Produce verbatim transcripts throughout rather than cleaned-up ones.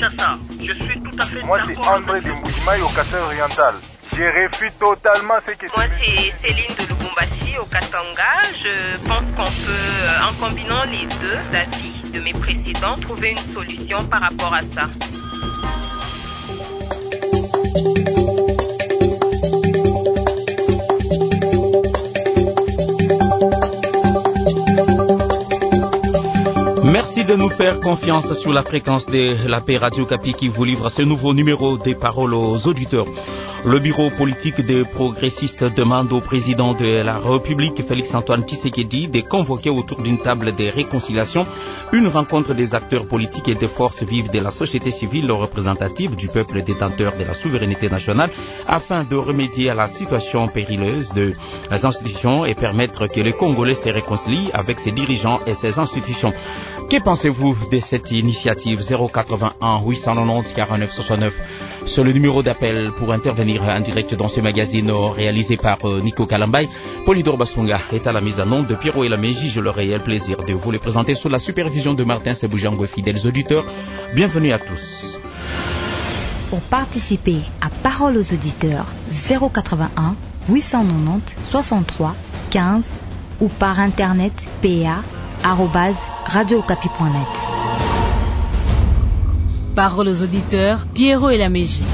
Kinshasa. Je suis tout à fait Moi, d'accord. c'est André de Moujimaï au Katanga oriental. Je refuse totalement ce que tu Moi, dis. c'est Céline de Lubumbashi au Katanga. Je pense qu'on peut, en combinant les deux avis de mes précédents, trouver une solution par rapport à ça. Merci de nous faire confiance sur la fréquence de la paix Radio Kapi qui vous livre ce nouveau numéro des paroles aux auditeurs. Le bureau politique des progressistes demande au président de la République, Félix-Antoine Tshisekedi, de convoquer autour d'une table de réconciliation une rencontre des acteurs politiques et des forces vives de la société civile représentative du peuple détenteur de la souveraineté nationale afin de remédier à la situation périlleuse des institutions et permettre que les Congolais se réconcilient avec ses dirigeants et ses institutions. Que pensez-vous de cette initiative? Zéro quatre-vingt-un huit cent quatre-vingt-dix quarante-neuf soixante-neuf. C'est le numéro d'appel pour intervenir en direct dans ce magazine réalisé par Nico Kalambay. Polydor Basunga est à la mise en onde de Pierrot et la Mégie. Je leur ai le plaisir de vous les présenter sous la supervision de Martin Seboujango. Fidèles auditeurs, bienvenue à tous. Pour participer à Parole aux auditeurs, zéro quatre-vingt-un huit cent quatre-vingt-dix soixante-trois quinze ou par internet pa arobase radiocapi point net. Parole aux auditeurs, Pierrot et la Mégie.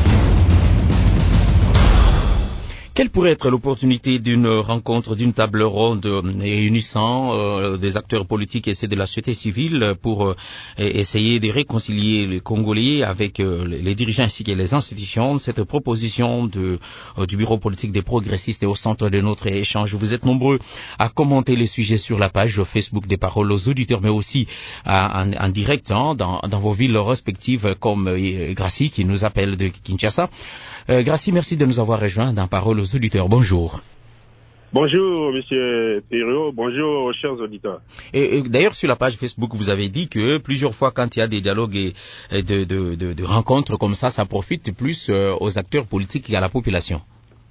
Quelle pourrait être l'opportunité d'une rencontre, d'une table ronde réunissant euh, des acteurs politiques et ceux de la société civile pour euh, essayer de réconcilier les Congolais avec euh, les dirigeants ainsi que les institutions? Cette proposition de, euh, du bureau politique des progressistes est au centre de notre échange. Vous êtes nombreux à commenter les sujets sur la page Facebook des Paroles aux auditeurs, mais aussi à, en, en direct hein, dans, dans vos villes respectives, comme euh, Gracie qui nous appelle de Kinshasa. Euh, Gracie, merci de nous avoir rejoints dans Paroles aux auditeurs. Bonjour. Bonjour, monsieur Perriot. Bonjour, chers auditeurs. Et, et d'ailleurs, sur la page Facebook, vous avez dit que plusieurs fois, quand il y a des dialogues et, et de, de, de, de rencontres comme ça, ça profite plus euh, aux acteurs politiques qu'à la population.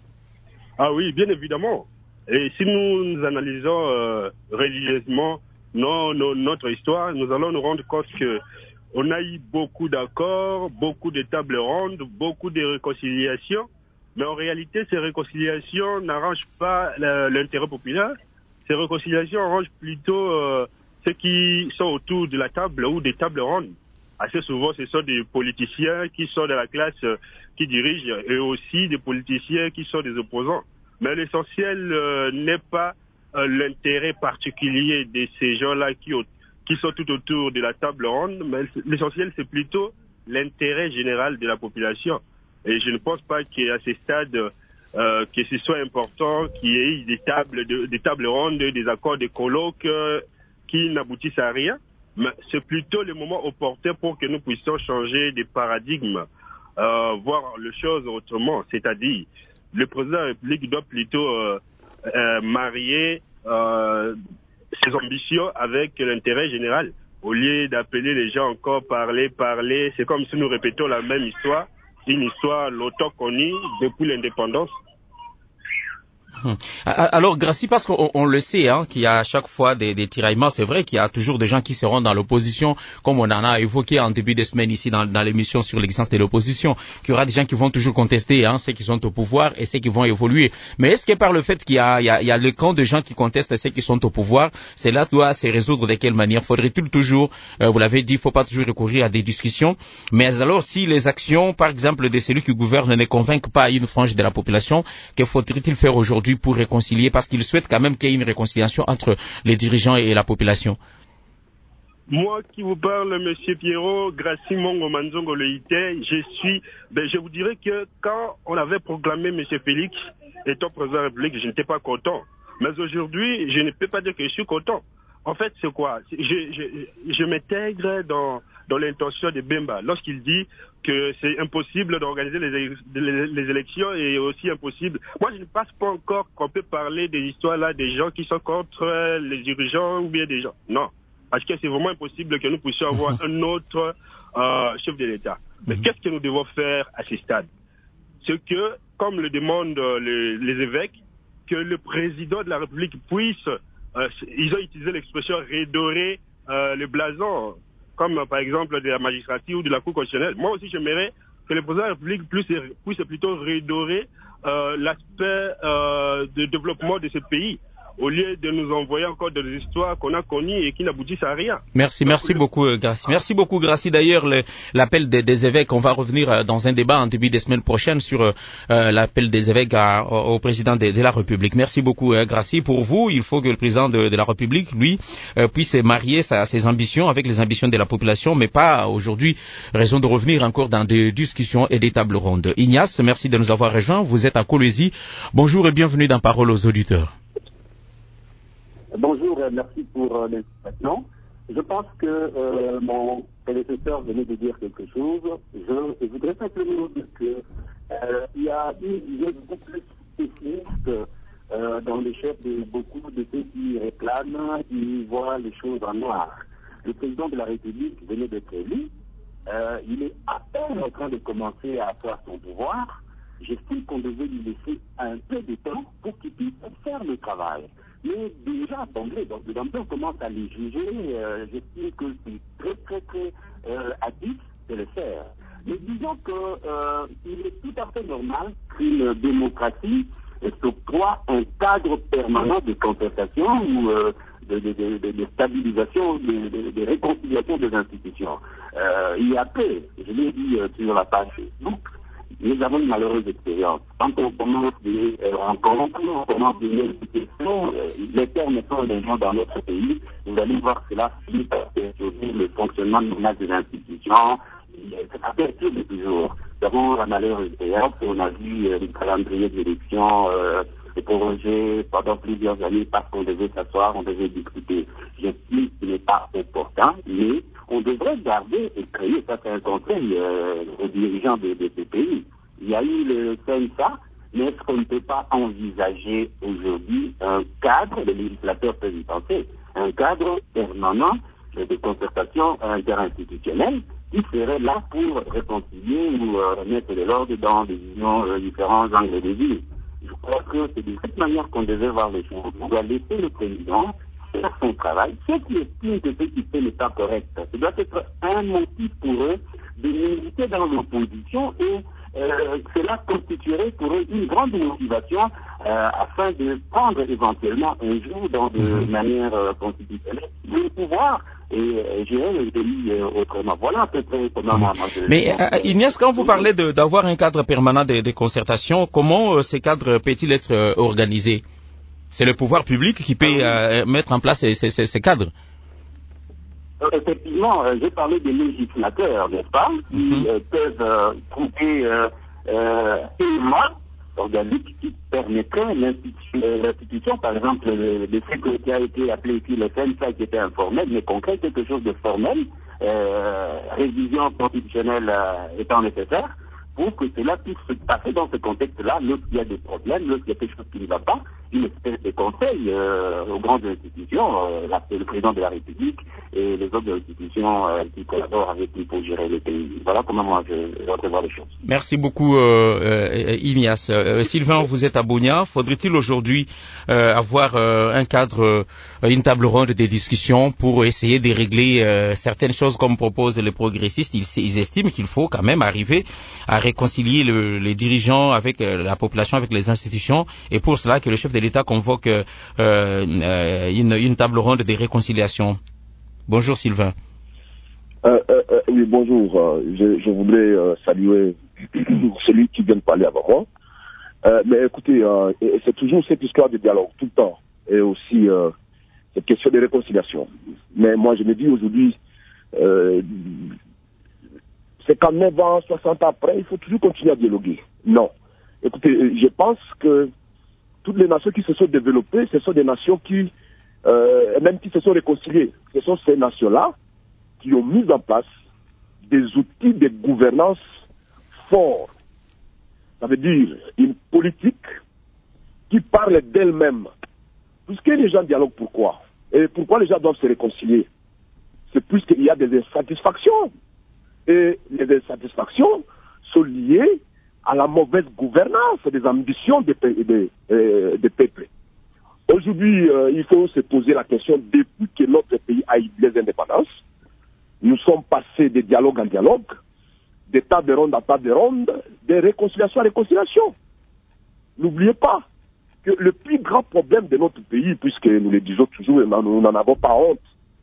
Ah oui, bien évidemment. Et si nous, nous analysons euh, religieusement non, non, notre histoire, nous allons nous rendre compte que on a eu beaucoup d'accords, beaucoup de tables rondes, beaucoup de réconciliations. Mais en réalité, ces réconciliations n'arrangent pas l'intérêt populaire. Ces réconciliations arrangent plutôt euh, ceux qui sont autour de la table ou des tables rondes. Assez souvent, ce sont des politiciens qui sont de la classe euh, qui dirigent et aussi des politiciens qui sont des opposants. Mais l'essentiel euh, n'est pas euh, l'intérêt particulier de ces gens-là qui, qui sont tout autour de la table ronde, mais l'essentiel, c'est plutôt l'intérêt général de la population. Et je ne pense pas qu'à ce stade, euh, que ce soit important qu'il y ait des tables, de, des tables rondes, des accords de colloques euh, qui n'aboutissent à rien. Mais c'est plutôt le moment opportun pour que nous puissions changer de paradigme, euh, voir les choses autrement. C'est-à-dire, le président de la République doit plutôt euh, euh, marier euh, ses ambitions avec l'intérêt général. Au lieu d'appeler les gens encore parler, parler, c'est comme si nous répétons la même histoire. Une histoire longtemps connue depuis l'indépendance. Alors, Gracie, parce qu'on on le sait, hein, qu'il y a à chaque fois des, des tiraillements, c'est vrai qu'il y a toujours des gens qui seront dans l'opposition, comme on en a évoqué en début de semaine ici dans, dans l'émission sur l'existence de l'opposition, qu'il y aura des gens qui vont toujours contester, hein, ceux qui sont au pouvoir et ceux qui vont évoluer. Mais est-ce que par le fait qu'il y a, il y a, il y a le camp de gens qui contestent et ceux qui sont au pouvoir, cela doit se résoudre de quelle manière? Faudrait-il toujours, euh, vous l'avez dit, il ne faut pas toujours recourir à des discussions, mais alors si les actions, par exemple, de celui qui gouverne ne convainquent pas une frange de la population, que faudrait-il faire aujourd'hui pour réconcilier, parce qu'ils souhaitent quand même qu'il y ait une réconciliation entre les dirigeants et la population? Moi qui vous parle, monsieur Pierrot, Gracie Mongo Manzongo Leïté, je suis, ben, je vous dirais que quand on avait proclamé monsieur Félix étant président de la République, je n'étais pas content. Mais aujourd'hui, je ne peux pas dire que je suis content. En fait, c'est quoi? Je, je, je m'intègre dans, dans l'intention de Bemba lorsqu'il dit que c'est impossible d'organiser les, les, les élections et aussi impossible. Moi, je ne pense pas encore qu'on peut parler des histoires là des gens qui sont contre les dirigeants ou bien des gens. Non. Parce que c'est vraiment impossible que nous puissions avoir un autre euh, chef de l'État. Mais mm-hmm. Qu'est-ce que nous devons faire à ce stade? C'est que, comme le demandent les, les évêques, que le président de la République puisse, euh, ils ont utilisé l'expression redorer euh, le blason. comme par exemple de la magistrature ou de la Cour constitutionnelle. Moi aussi, j'aimerais que le président de la République puisse, puisse plutôt redorer euh, l'aspect euh, de développement de ce pays, au lieu de nous envoyer encore des histoires qu'on a connues et qui n'aboutissent à rien. Merci, Donc, merci le... beaucoup, Gracie. Merci beaucoup, Gracie. D'ailleurs, le, l'appel des, des évêques, on va revenir euh, dans un débat en début des semaines prochaines sur euh, l'appel des évêques à, au, au président de, de la République. Merci beaucoup, euh, Gracie. Pour vous, il faut que le président de, de la République, lui, euh, puisse marier sa, ses ambitions avec les ambitions de la population, mais pas aujourd'hui, raison de revenir encore dans des discussions et des tables rondes. Ignace, merci de nous avoir rejoints. Vous êtes à Colosie. Bonjour et bienvenue dans Parole aux auditeurs. Bonjour, merci pour euh, l'invitation. Je pense que euh, mon prédécesseur venait de dire quelque chose. Je, je voudrais simplement dire que euh, il y a une vision beaucoup plus pessimiste euh, dans les chefs de beaucoup de ceux qui réclament, qui voient les choses en noir. Le président de la République venait d'être élu. Euh, il est à peine en train de commencer à avoir son pouvoir. J'estime qu'on devait lui laisser un peu de temps pour qu'il puisse faire le travail. Mais déjà, d'emblée, donc d'emblée, on commence à les juger. Euh, j'estime que c'est très, très, très euh, hâtif de le faire. Mais disons qu'il euh, est tout à fait normal qu'une démocratie s'octroie un cadre permanent de concertation ou euh, de, de, de, de, de stabilisation, de, de, de réconciliation des institutions. Euh, il y a peu, je l'ai dit euh, sur la page Facebook, nous avons une malheureuse expérience. Quand on commence des euh, rencontres, on commence des négociations, euh, les termes sont les gens dans notre pays, vous allez voir cela finit par perturber le fonctionnement normal des institutions. Ça perturbe toujours. Nous avons la malheureuse expérience, on a vu euh, le calendrier d'élection euh, prorogé pendant plusieurs années parce qu'on devait s'asseoir, on devait discuter. J'estime que ce n'est pas important, mais on devrait garder et créer, ça c'est un conseil euh, aux dirigeants de, de ces pays. Il y a eu le C N S A, mais est-ce qu'on ne peut pas envisager aujourd'hui un cadre, le législateur peut y penser, un cadre permanent de concertation interinstitutionnelle qui serait là pour réconcilier ou euh, remettre de l'ordre dans des visions, euh, différents angles de vue. Je crois que c'est de cette manière qu'on devait voir les choses. On doit laisser le président faire son travail. Ceux qui estiment que ce qu'il fait n'est pas correct, ce doit être un motif pour eux de militer dans l'opposition et euh, cela constituerait pour eux une grande motivation euh, afin de prendre éventuellement un jour dans de mmh. manière euh, constitutionnelle le pouvoir et euh, gérer le pays euh, autrement. Voilà à peu près comment moi, moi je... Mais euh, Ignace, quand vous parlez de, d'avoir un cadre permanent de, de concertation, comment euh, ces cadres peut-ils être euh, organisés? C'est le pouvoir public qui peut euh, mettre en place ces, ces, ces cadres. Euh, effectivement, euh, j'ai parlé des législateurs, n'est-ce pas, qui mm-hmm. euh, peuvent euh, trouver euh, euh, une loi organique qui permettrait l'institution, euh, l'institution par exemple, le, le fait qui a été appelé ici le C N S A qui était informel, mais concret, quelque chose de formel, euh, révision constitutionnelle euh, étant nécessaire, pour que cela puisse se passer dans ce contexte-là, lorsqu'il y a des problèmes, lorsqu'il y a quelque chose qui ne va pas, une espèce de conseil euh, aux grandes institutions, euh, le président de la République et les autres institutions euh, qui collaborent avec lui pour gérer le pays. Voilà comment moi je revois les choses. Merci beaucoup euh, euh, Ignace. Euh, Sylvain, vous êtes à Bunia. Faudrait-il aujourd'hui euh, avoir euh, un cadre, euh, une table ronde des discussions pour essayer de régler euh, certaines choses comme proposent les progressistes? Ils, ils estiment qu'il faut quand même arriver à réconcilier le, les dirigeants avec euh, la population, avec les institutions, et pour cela que le chef de l'État convoque euh, euh, une, une table ronde de réconciliation. Bonjour Sylvain. Euh, euh, euh, oui, bonjour. Euh, je, je voudrais euh, saluer celui qui vient de parler avant moi. Euh, mais écoutez, euh, c'est toujours cette histoire de dialogue, tout le temps, et aussi euh, cette question de réconciliation. Mais moi, je me dis aujourd'hui, euh, c'est qu'en neuf ans, soixante ans après, il faut toujours continuer à dialoguer. Non. Écoutez, je pense que toutes les nations qui se sont développées, ce sont des nations qui, euh, même qui se sont réconciliées, ce sont ces nations-là qui ont mis en place des outils de gouvernance forts. Ça veut dire une politique qui parle d'elle-même. Puisque les gens dialoguent, pourquoi? Et pourquoi les gens doivent se réconcilier? C'est puisqu'il y a des insatisfactions. Et les insatisfactions sont liées à la mauvaise gouvernance des ambitions des, des, euh, des peuples. Aujourd'hui, euh, il faut se poser la question, depuis que notre pays a eu les indépendances, nous sommes passés de dialogue en dialogue, de table ronde à table ronde, de réconciliation à réconciliation. N'oubliez pas que le plus grand problème de notre pays, puisque nous le disons toujours et nous n'en avons pas honte,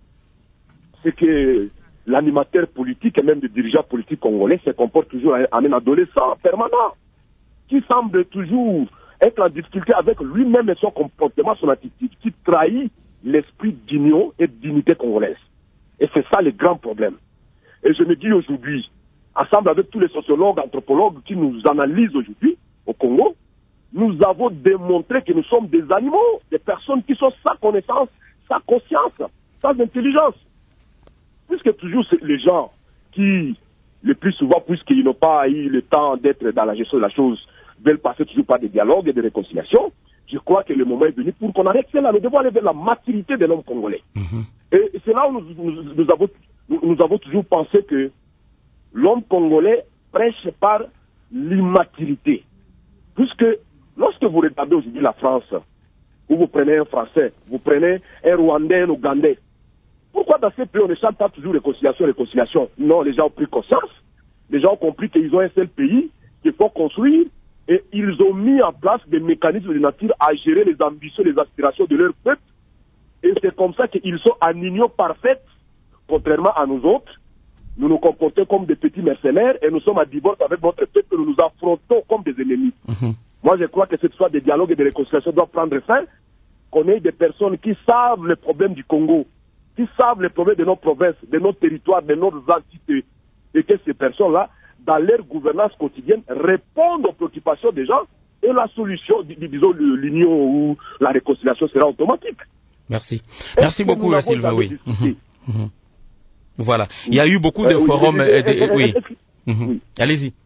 c'est que l'animateur politique et même le dirigeant politique congolais se comporte toujours en un adolescent permanent, qui semble toujours être en difficulté avec lui-même et son comportement, son attitude, qui trahit l'esprit d'union et de dignité congolaise. Et c'est ça le grand problème. Et je me dis aujourd'hui, ensemble avec tous les sociologues, anthropologues qui nous analysent aujourd'hui au Congo, nous avons démontré que nous sommes des animaux, des personnes qui sont sans connaissance, sans conscience, sans intelligence. Puisque toujours les gens qui, le plus souvent, puisqu'ils n'ont pas eu le temps d'être dans la gestion de la chose, veulent passer toujours par des dialogues et des réconciliations, je crois que le moment est venu pour qu'on arrête cela. Nous devons aller vers la maturité de l'homme congolais. Mm-hmm. Et c'est là où nous, nous, nous, avons, nous, nous avons toujours pensé que l'homme congolais prêche par l'immaturité. Puisque lorsque vous regardez aujourd'hui la France, où vous prenez un Français, vous prenez un Rwandais, un Ougandais, pourquoi dans ces pays on ne chante pas toujours réconciliation, réconciliation? Non, les gens ont pris conscience, les gens ont compris qu'ils ont un seul pays qu'il faut construire, et ils ont mis en place des mécanismes de nature à gérer les ambitions, les aspirations de leur peuple, et c'est comme ça qu'ils sont en union parfaite, contrairement à nous autres. Nous nous comportons comme des petits mercenaires, et nous sommes à divorce avec notre peuple, nous nous affrontons comme des ennemis. Mm-hmm. Moi je crois que cette soit des dialogues et des réconciliations doivent prendre fin, qu'on ait des personnes qui savent les problèmes du Congo, qui savent les problèmes de nos provinces, de nos territoires, de nos entités, et que ces personnes-là, dans leur gouvernance quotidienne, répondent aux préoccupations des gens, et la solution, disons, l'union ou la réconciliation sera automatique. Merci. Merci Est-ce beaucoup, Sylvain. Oui. Mmh. Mmh. Voilà. Il y a eu beaucoup de euh, forums. Oui. Euh, de, oui. Mmh. oui. Allez-y.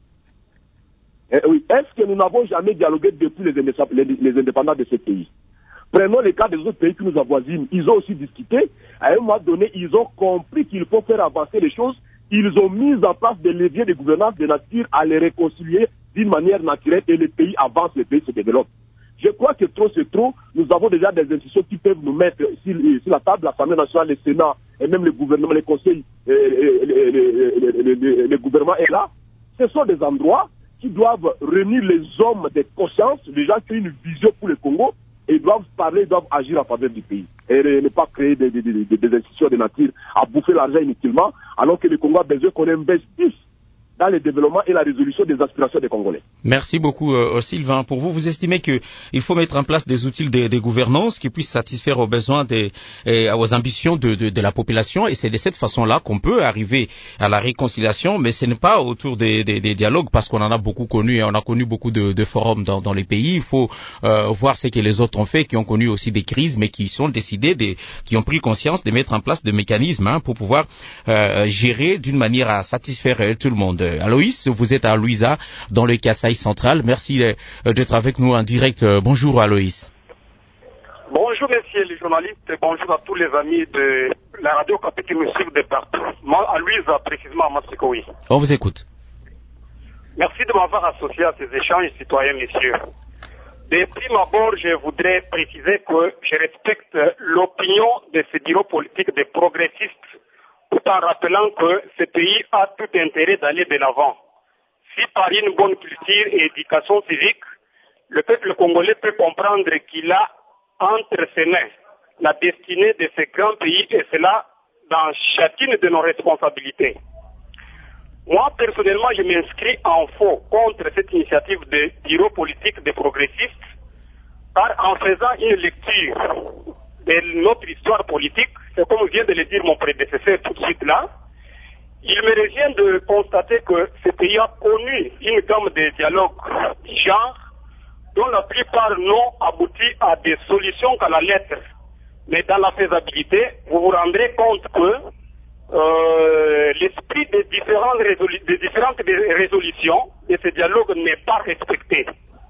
Euh, oui. Est-ce que nous n'avons jamais dialogué depuis les, les, les indépendants de ce pays? Prenons les cas des autres pays qui nous avoisinent. Ils ont aussi discuté. À un moment donné, ils ont compris qu'il faut faire avancer les choses. Ils ont mis en place des leviers de gouvernance de nature à les réconcilier d'une manière naturelle et les pays avancent, les pays se développent. Je crois que trop c'est trop. Nous avons déjà des institutions qui peuvent nous mettre sur, sur la table, l'Assemblée nationale, le Sénat et même le gouvernement, les conseils, et, et, et, et, et, le gouvernement est là. Ce sont des endroits qui doivent réunir les hommes de conscience, les gens qui ont une vision pour le Congo, et ils doivent parler, ils doivent agir en faveur du pays. Et ne pas créer des, des, des, des institutions de nature à bouffer l'argent inutilement, alors que le Congo a besoin qu'on investisse dans le développement et la résolution des aspirations des Congolais. Merci beaucoup, euh, Sylvain. Pour vous, vous estimez qu'il faut mettre en place des outils de, de gouvernance qui puissent satisfaire aux besoins des, et aux ambitions de, de, de la population, et c'est de cette façon-là qu'on peut arriver à la réconciliation, mais ce n'est pas autour des, des, des dialogues, parce qu'on en a beaucoup connu, et on a connu beaucoup de, de forums dans, dans les pays. Il faut euh, voir ce que les autres ont fait, qui ont connu aussi des crises, mais qui sont décidés, de, qui ont pris conscience de mettre en place des mécanismes hein, pour pouvoir euh, gérer d'une manière à satisfaire euh, tout le monde. Aloïs, vous êtes à Louisa, dans le Kasaï central. Merci d'être avec nous en direct. Bonjour Aloïs. Bonjour messieurs les journalistes, bonjour à tous les amis de la radio Okapi qui nous suivent de partout. Moi, à Louisa, précisément à Matsikoui. On vous écoute. Merci de m'avoir associé à ces échanges citoyens, messieurs. De prime abord, je voudrais préciser que je respecte l'opinion de ce bureau politique des progressistes, tout en rappelant que ce pays a tout intérêt d'aller de l'avant. Si par une bonne culture et éducation civique, le peuple congolais peut comprendre qu'il a entre ses mains la destinée de ce grand pays, et cela dans chacune de nos responsabilités. Moi, personnellement, je m'inscris en faux contre cette initiative de bureau politique des progressistes, car en faisant une lecture de notre histoire politique, c'est comme vient de le dire mon prédécesseur tout de suite là, il me revient de constater que ce pays a connu une gamme de dialogues du genre, dont la plupart n'ont abouti à des solutions qu'à la lettre. Mais dans la faisabilité, vous vous rendrez compte que euh, l'esprit des différentes, résolu- des différentes résolutions de ce dialogue n'est pas respecté.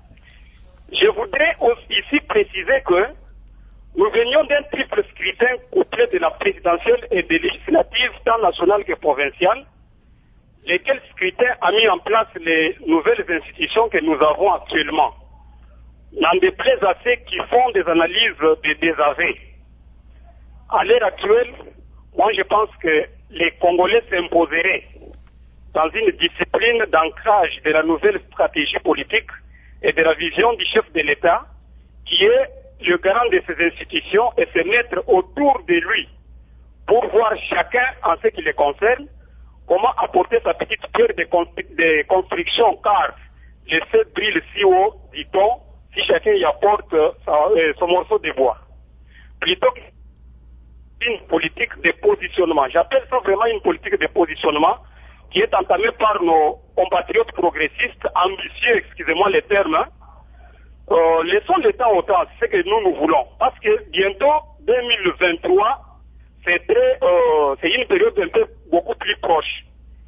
Je voudrais aussi ici préciser que nous venions d'un triple scrutin couplé de la présidentielle et des législatives tant nationales que provinciales, lesquels scrutins a mis en place les nouvelles institutions que nous avons actuellement. N'en déplaise à ceux qui font des analyses de désaveux. À l'heure actuelle, moi je pense que les Congolais s'imposeraient dans une discipline d'ancrage de la nouvelle stratégie politique et de la vision du chef de l'État, qui est le garant de ces institutions, et se mettre autour de lui pour voir chacun, en ce qui les concerne, comment apporter sa petite pierre de, constru- de construction, car le ciel brille si haut, dit-on, si chacun y apporte euh, sa- euh, son morceau de bois. Plutôt qu'une politique de positionnement. J'appelle ça vraiment une politique de positionnement qui est entamée par nos compatriotes progressistes, ambitieux, excusez-moi les termes. Hein. Euh, laissons le temps au temps, c'est ce que nous nous voulons. Parce que bientôt, deux mille vingt-trois, c'est, très, euh, c'est une période un peu beaucoup plus proche.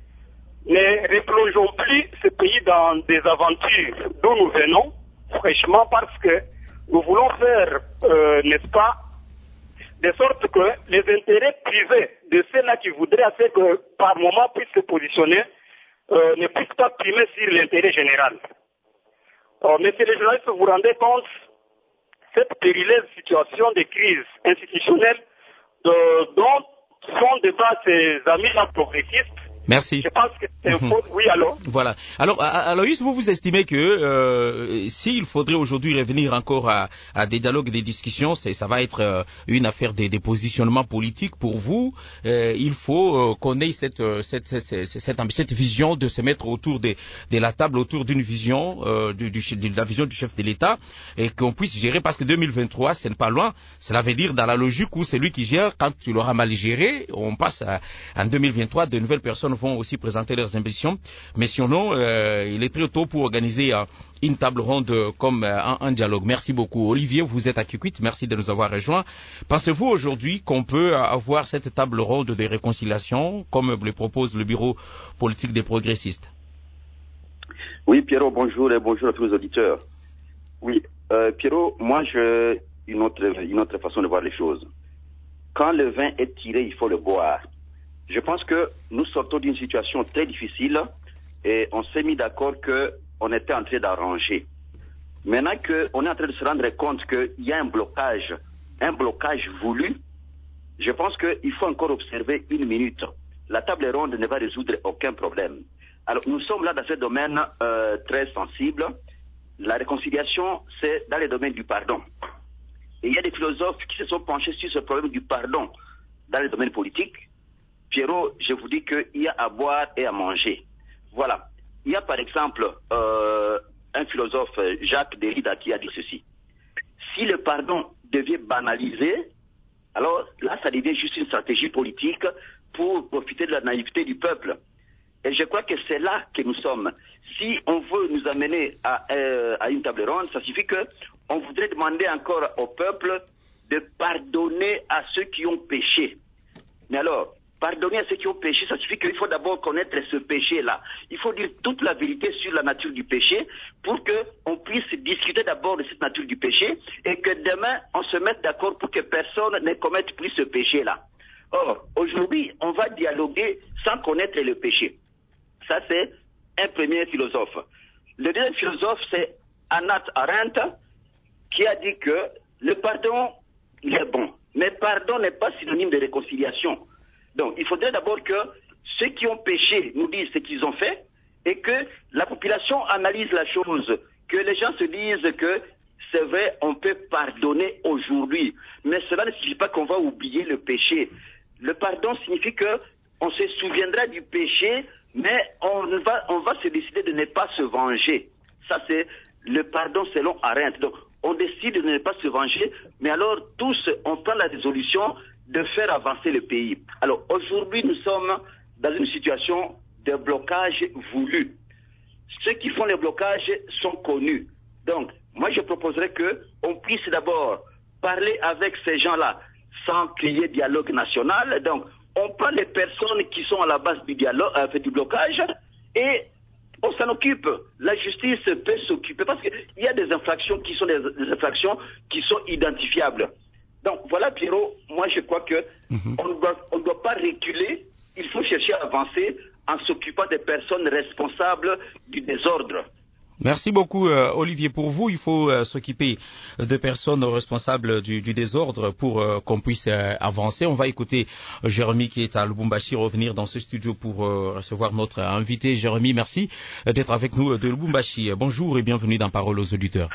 Ne replongeons plus ce pays dans des aventures d'où nous venons, fraîchement, parce que nous voulons faire, euh, n'est-ce pas, de sorte que les intérêts privés de ceux-là qui voudraient à ce que par moment puissent se positionner euh, ne puissent pas primer sur l'intérêt général. Euh, Messieurs les journalistes, vous vous rendez compte, cette périleuse situation de crise institutionnelle de, dont sont débat ces amis-là progressistes. Merci. Je pense que c'est un faux. Oui, alors. Voilà. Alors, Aloïs, vous vous estimez que euh, s'il faudrait aujourd'hui revenir encore à, à des dialogues, des discussions, c'est, ça va être euh, une affaire des, des positionnements politiques pour vous. Euh, il faut euh, qu'on ait cette, cette, cette, cette, cette, cette vision de se mettre autour de, de la table, autour d'une vision, euh, du, du, de la vision du chef de l'État, et qu'on puisse gérer, parce que deux mille vingt-trois, c'est pas loin. Cela veut dire dans la logique où celui qui gère, quand tu l'auras mal géré, on passe à, en deux mille vingt-trois, de nouvelles personnes vont aussi présenter leurs ambitions, mais sinon euh, il est très tôt pour organiser euh, une table ronde comme euh, un, un dialogue. Merci beaucoup. Olivier, vous êtes à Kikwit, merci de nous avoir rejoints. Pensez-vous aujourd'hui qu'on peut avoir cette table ronde de réconciliation comme le propose le bureau politique des progressistes? Oui, Pierrot, bonjour et bonjour à tous les auditeurs. Oui, euh, Pierrot, moi j'ai une autre, une autre façon de voir les choses. Quand le vin est tiré, il faut le boire. Je pense que nous sortons d'une situation très difficile et on s'est mis d'accord qu'on était en train d'arranger. Maintenant qu'on est en train de se rendre compte qu'il y a un blocage, un blocage voulu, je pense qu'il faut encore observer une minute. La table ronde ne va résoudre aucun problème. Alors nous sommes là dans ce domaine euh, très sensible. La réconciliation, c'est dans le domaine du pardon. Et il y a des philosophes qui se sont penchés sur ce problème du pardon dans le domaine politique. Pierrot, je vous dis qu'il y a à boire et à manger. Voilà. Il y a par exemple euh, un philosophe, Jacques Derrida, qui a dit ceci. Si le pardon devient banalisé, alors là, ça devient juste une stratégie politique pour profiter de la naïveté du peuple. Et je crois que c'est là que nous sommes. Si on veut nous amener à, euh, à une table ronde, ça suffit qu'on voudrait demander encore au peuple de pardonner à ceux qui ont péché. Mais alors, pardonner à ceux qui ont péché, ça suffit qu'il faut d'abord connaître ce péché-là. Il faut dire toute la vérité sur la nature du péché pour qu'on puisse discuter d'abord de cette nature du péché et que demain, on se mette d'accord pour que personne ne commette plus ce péché-là. Or, aujourd'hui, on va dialoguer sans connaître le péché. Ça, c'est un premier philosophe. Le deuxième philosophe, c'est Hannah Arendt, qui a dit que le pardon, il est bon. Mais pardon n'est pas synonyme de réconciliation. Donc, il faudrait d'abord que ceux qui ont péché nous disent ce qu'ils ont fait et que la population analyse la chose, que les gens se disent que c'est vrai, on peut pardonner aujourd'hui, mais cela ne signifie pas qu'on va oublier le péché. Le pardon signifie que on se souviendra du péché, mais on va, on va se décider de ne pas se venger. Ça, c'est le pardon selon Arendt. Donc, on décide de ne pas se venger, mais alors tous, on prend la résolution de faire avancer le pays. Alors aujourd'hui, nous sommes dans une situation de blocage voulu. Ceux qui font les blocages sont connus. Donc, moi je proposerais qu'on puisse d'abord parler avec ces gens-là sans crier dialogue national. Donc, on prend les personnes qui sont à la base du dialogue, euh, du blocage, et on s'en occupe. La justice peut s'occuper parce qu'il y a des infractions qui sont des, des infractions qui sont identifiables. Donc voilà, Pierrot, moi je crois que mm-hmm. on doit, on ne doit pas reculer, il faut chercher à avancer en s'occupant des personnes responsables du désordre. Merci beaucoup, euh, Olivier. Pour vous, il faut euh, s'occuper de personnes responsables du, du désordre pour euh, qu'on puisse euh, avancer. On va écouter Jérémy qui est à Lubumbashi revenir dans ce studio pour euh, recevoir notre invité. Jérémy, merci d'être avec nous de Lubumbashi. Bonjour et bienvenue dans Parole aux auditeurs.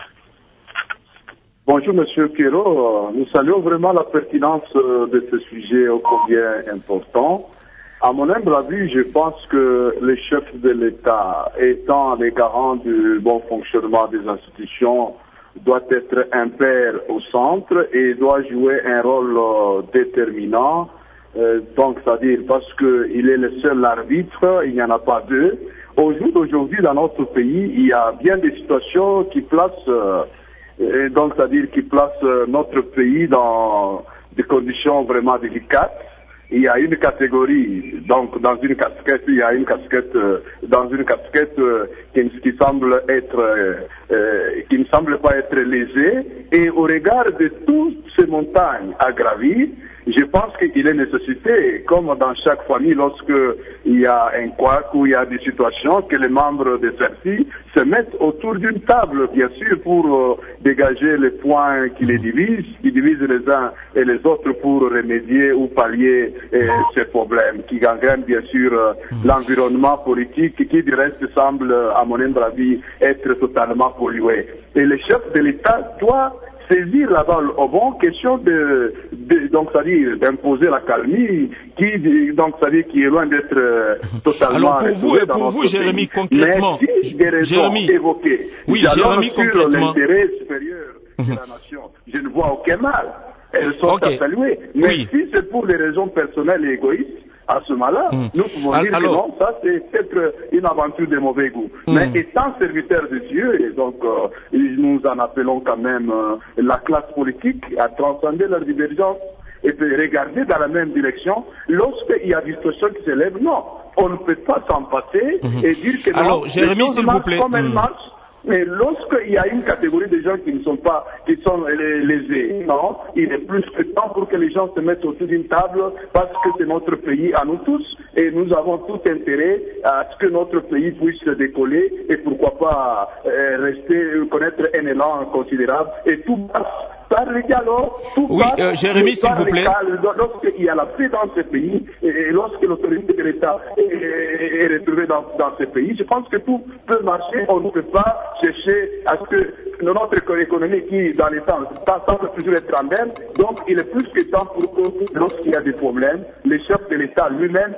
Bonjour Monsieur Pierrot. Nous saluons vraiment la pertinence de ce sujet ô combien important. À mon humble avis, je pense que les chefs de l'État, étant les garants du bon fonctionnement des institutions, doit être un père au centre et doit jouer un rôle euh, déterminant. Euh, donc, c'est-à-dire parce qu'il est le seul arbitre, il n'y en a pas deux. Au jour d'aujourd'hui, dans notre pays, il y a bien des situations qui placent, euh, et donc c'est-à-dire qui placent euh, notre pays dans des conditions vraiment délicates. Il y a une catégorie, donc dans une casquette, il y a une casquette, euh, dans une casquette euh, qui, qui semble être, euh, euh, qui ne semble pas être lésée. Et au regard de toutes ces montagnes à gravir, je pense qu'il est nécessité, comme dans chaque famille, lorsque il y a un couac ou il y a des situations, que les membres de celle-ci se mettent autour d'une table, bien sûr, pour euh, dégager les points qui les divisent, qui divisent les uns et les autres pour remédier ou pallier euh, ces problèmes, qui gangrènent bien sûr euh, l'environnement politique qui du reste semble, à mon humble avis, être totalement pollué. Et le chef de l'État doit saisir la balle au bon, question de, de donc c'est-à-dire d'imposer la calmie, qui donc c'est-à-dire qui est loin d'être euh, totalement. Alors pour vous et pour vous, Jérémy, concrètement, mais si des raisons Jérémy, évoquées, oui, Jérémy, sur concrètement, l'intérêt supérieur de la nation, je ne vois aucun mal. Elles sont okay. à saluer. Mais oui. si c'est pour des raisons personnelles et égoïstes, à ce moment-là, mmh. nous pouvons dire alors, que non, ça c'est peut-être une aventure de mauvais goût. Mmh. Mais étant serviteurs de Dieu, et donc euh, nous en appelons quand même euh, la classe politique à transcender leurs divergences et puis regarder dans la même direction lorsqu'il y a des situations qui s'élèvent. Non, on ne peut pas s'en passer mmh. et dire que non, alors, Jérémy, s'il vous plaît. Comme elle marche, mais lorsqu'il y a une catégorie de gens qui ne sont pas, qui sont lésés, non, il est plus que temps pour que les gens se mettent autour d'une table parce que c'est notre pays à nous tous et nous avons tout intérêt à ce que notre pays puisse se décoller et pourquoi pas euh, rester, connaître un élan considérable et tout passe par le dialogue, tout oui, passe euh, Jérémy, s'il vous plaît. Lorsqu'il y a la paix dans ce pays et lorsque l'autorité de l'État est, est retrouvée dans, dans ce pays, je pense que tout peut marcher. On ne peut pas chercher à ce que notre économie qui, dans les temps, semble toujours être en berne. Donc, il est plus que temps pour que, lorsqu'il y a des problèmes, le chef de l'État lui-même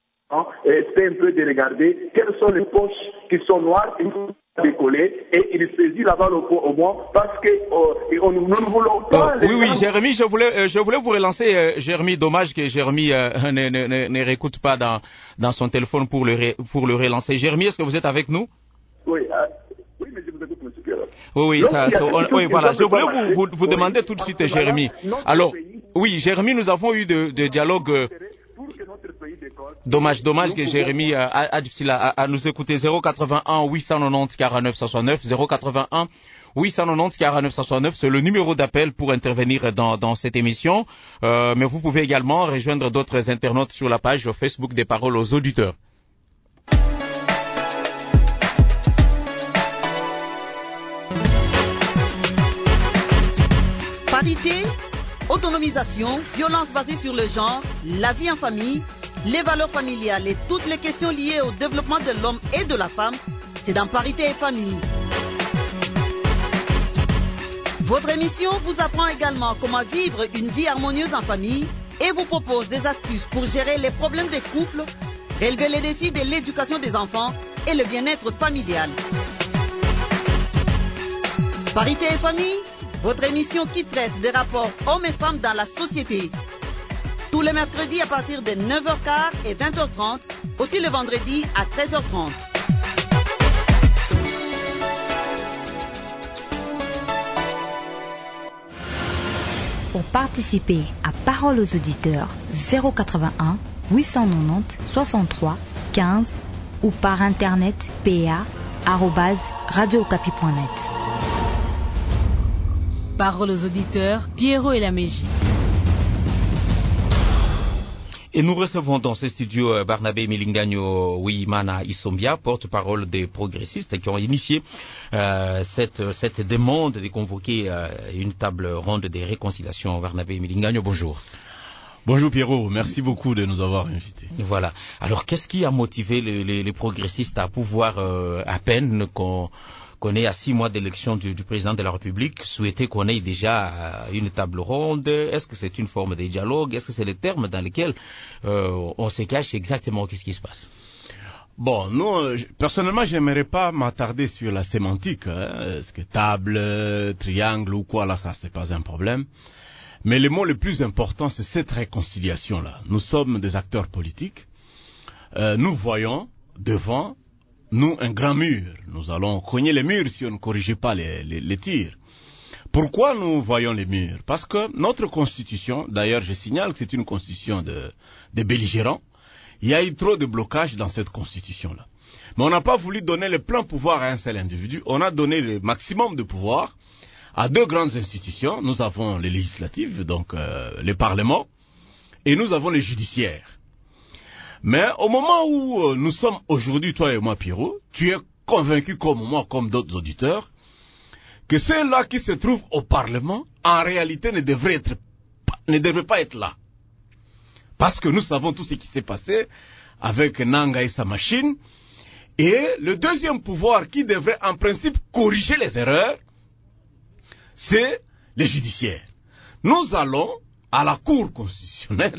essaie un peu de regarder quelles sont les poches qui sont noires et décoller et il saisit la balle au, au moins parce que euh, on, nous ne voulons pas. Euh, oui, oui, Jérémy, je voulais, euh, je voulais vous relancer, euh, Jérémy. Dommage que Jérémy euh, ne, ne, ne, ne réécoute pas dans, dans son téléphone pour le, ré, pour le relancer. Jérémy, est-ce que vous êtes avec nous? Oui, euh, oui, mais je vous écoute, monsieur Pierre. Oui, oui, ça, ça, on, oui, voilà. Je voulais vous, vous, vous demander oui, tout de suite, Jérémy. Alors, oui, Jérémy, nous avons eu de, de dialogues. Euh, Dommage, dommage que Jérémy a, a, a, a nous écouter. zéro quatre-vingt-un huit cent quatre-vingt-dix quarante-neuf soixante-neuf, zéro quatre-vingt-un huit cent quatre-vingt-dix quarante-neuf soixante-neuf, c'est le numéro d'appel pour intervenir dans, dans cette émission. Euh, mais vous pouvez également rejoindre d'autres internautes sur la page Facebook des Paroles aux auditeurs. Parité, autonomisation, violence basée sur le genre, la vie en famille, les valeurs familiales et toutes les questions liées au développement de l'homme et de la femme, c'est dans Parité et Famille. Votre émission vous apprend également comment vivre une vie harmonieuse en famille et vous propose des astuces pour gérer les problèmes des couples, relever les défis de l'éducation des enfants et le bien-être familial. Parité et Famille, votre émission qui traite des rapports hommes et femmes dans la société. Tous les mercredis à partir de neuf heures quinze et vingt heures trente, aussi le vendredi à treize heures trente. Pour participer à Parole aux auditeurs, zéro quatre-vingt-un huit cent quatre-vingt-dix soixante-trois quinze ou par internet p a arobase radio okapi point net. Parole aux auditeurs, Pierrot et la Mégie. Et nous recevons dans ce studio Barnabé Milingano Ouimana Issombia, porte-parole des progressistes qui ont initié euh, cette, cette demande de convoquer euh, une table ronde des réconciliations. Barnabé Milingano, bonjour. Bonjour Pierrot, merci beaucoup de nous avoir invités. Voilà. Alors qu'est-ce qui a motivé les, les, les progressistes à pouvoir, euh, à peine qu'on qu'on est à six mois d'élection du, du président de la République, souhaiter qu'on ait déjà une table ronde? Est-ce que c'est une forme de dialogue? Est-ce que c'est les termes dans lesquels euh, on se cache exactement qu'est-ce qui se passe? Bon, nous, personnellement, j'aimerais pas m'attarder sur la sémantique. Hein. Est-ce que table, triangle ou quoi, là, ça, c'est pas un problème. Mais le mot le plus important, c'est cette réconciliation-là. Nous sommes des acteurs politiques. Euh, nous voyons devant nous un grand mur. Nous allons cogner les murs si on ne corrige pas les, les, les tirs. Pourquoi nous voyons les murs? Parce que notre constitution, d'ailleurs je signale que c'est une constitution de, de belligérants, il y a eu trop de blocages dans cette constitution-là. Mais on n'a pas voulu donner le plein pouvoir à un seul individu, on a donné le maximum de pouvoir à deux grandes institutions. Nous avons les législatives, donc euh, les parlements, et nous avons les judiciaires. Mais au moment où euh, nous sommes aujourd'hui, toi et moi, Pierrot, tu es convaincu comme moi, comme d'autres auditeurs, que ceux-là qui se trouvent au Parlement, en réalité, ne devraient, être, ne devraient pas être là. Parce que nous savons tout ce qui s'est passé avec Nanga et sa machine. Et le deuxième pouvoir qui devrait en principe corriger les erreurs, c'est les judiciaires. Nous allons à la Cour constitutionnelle.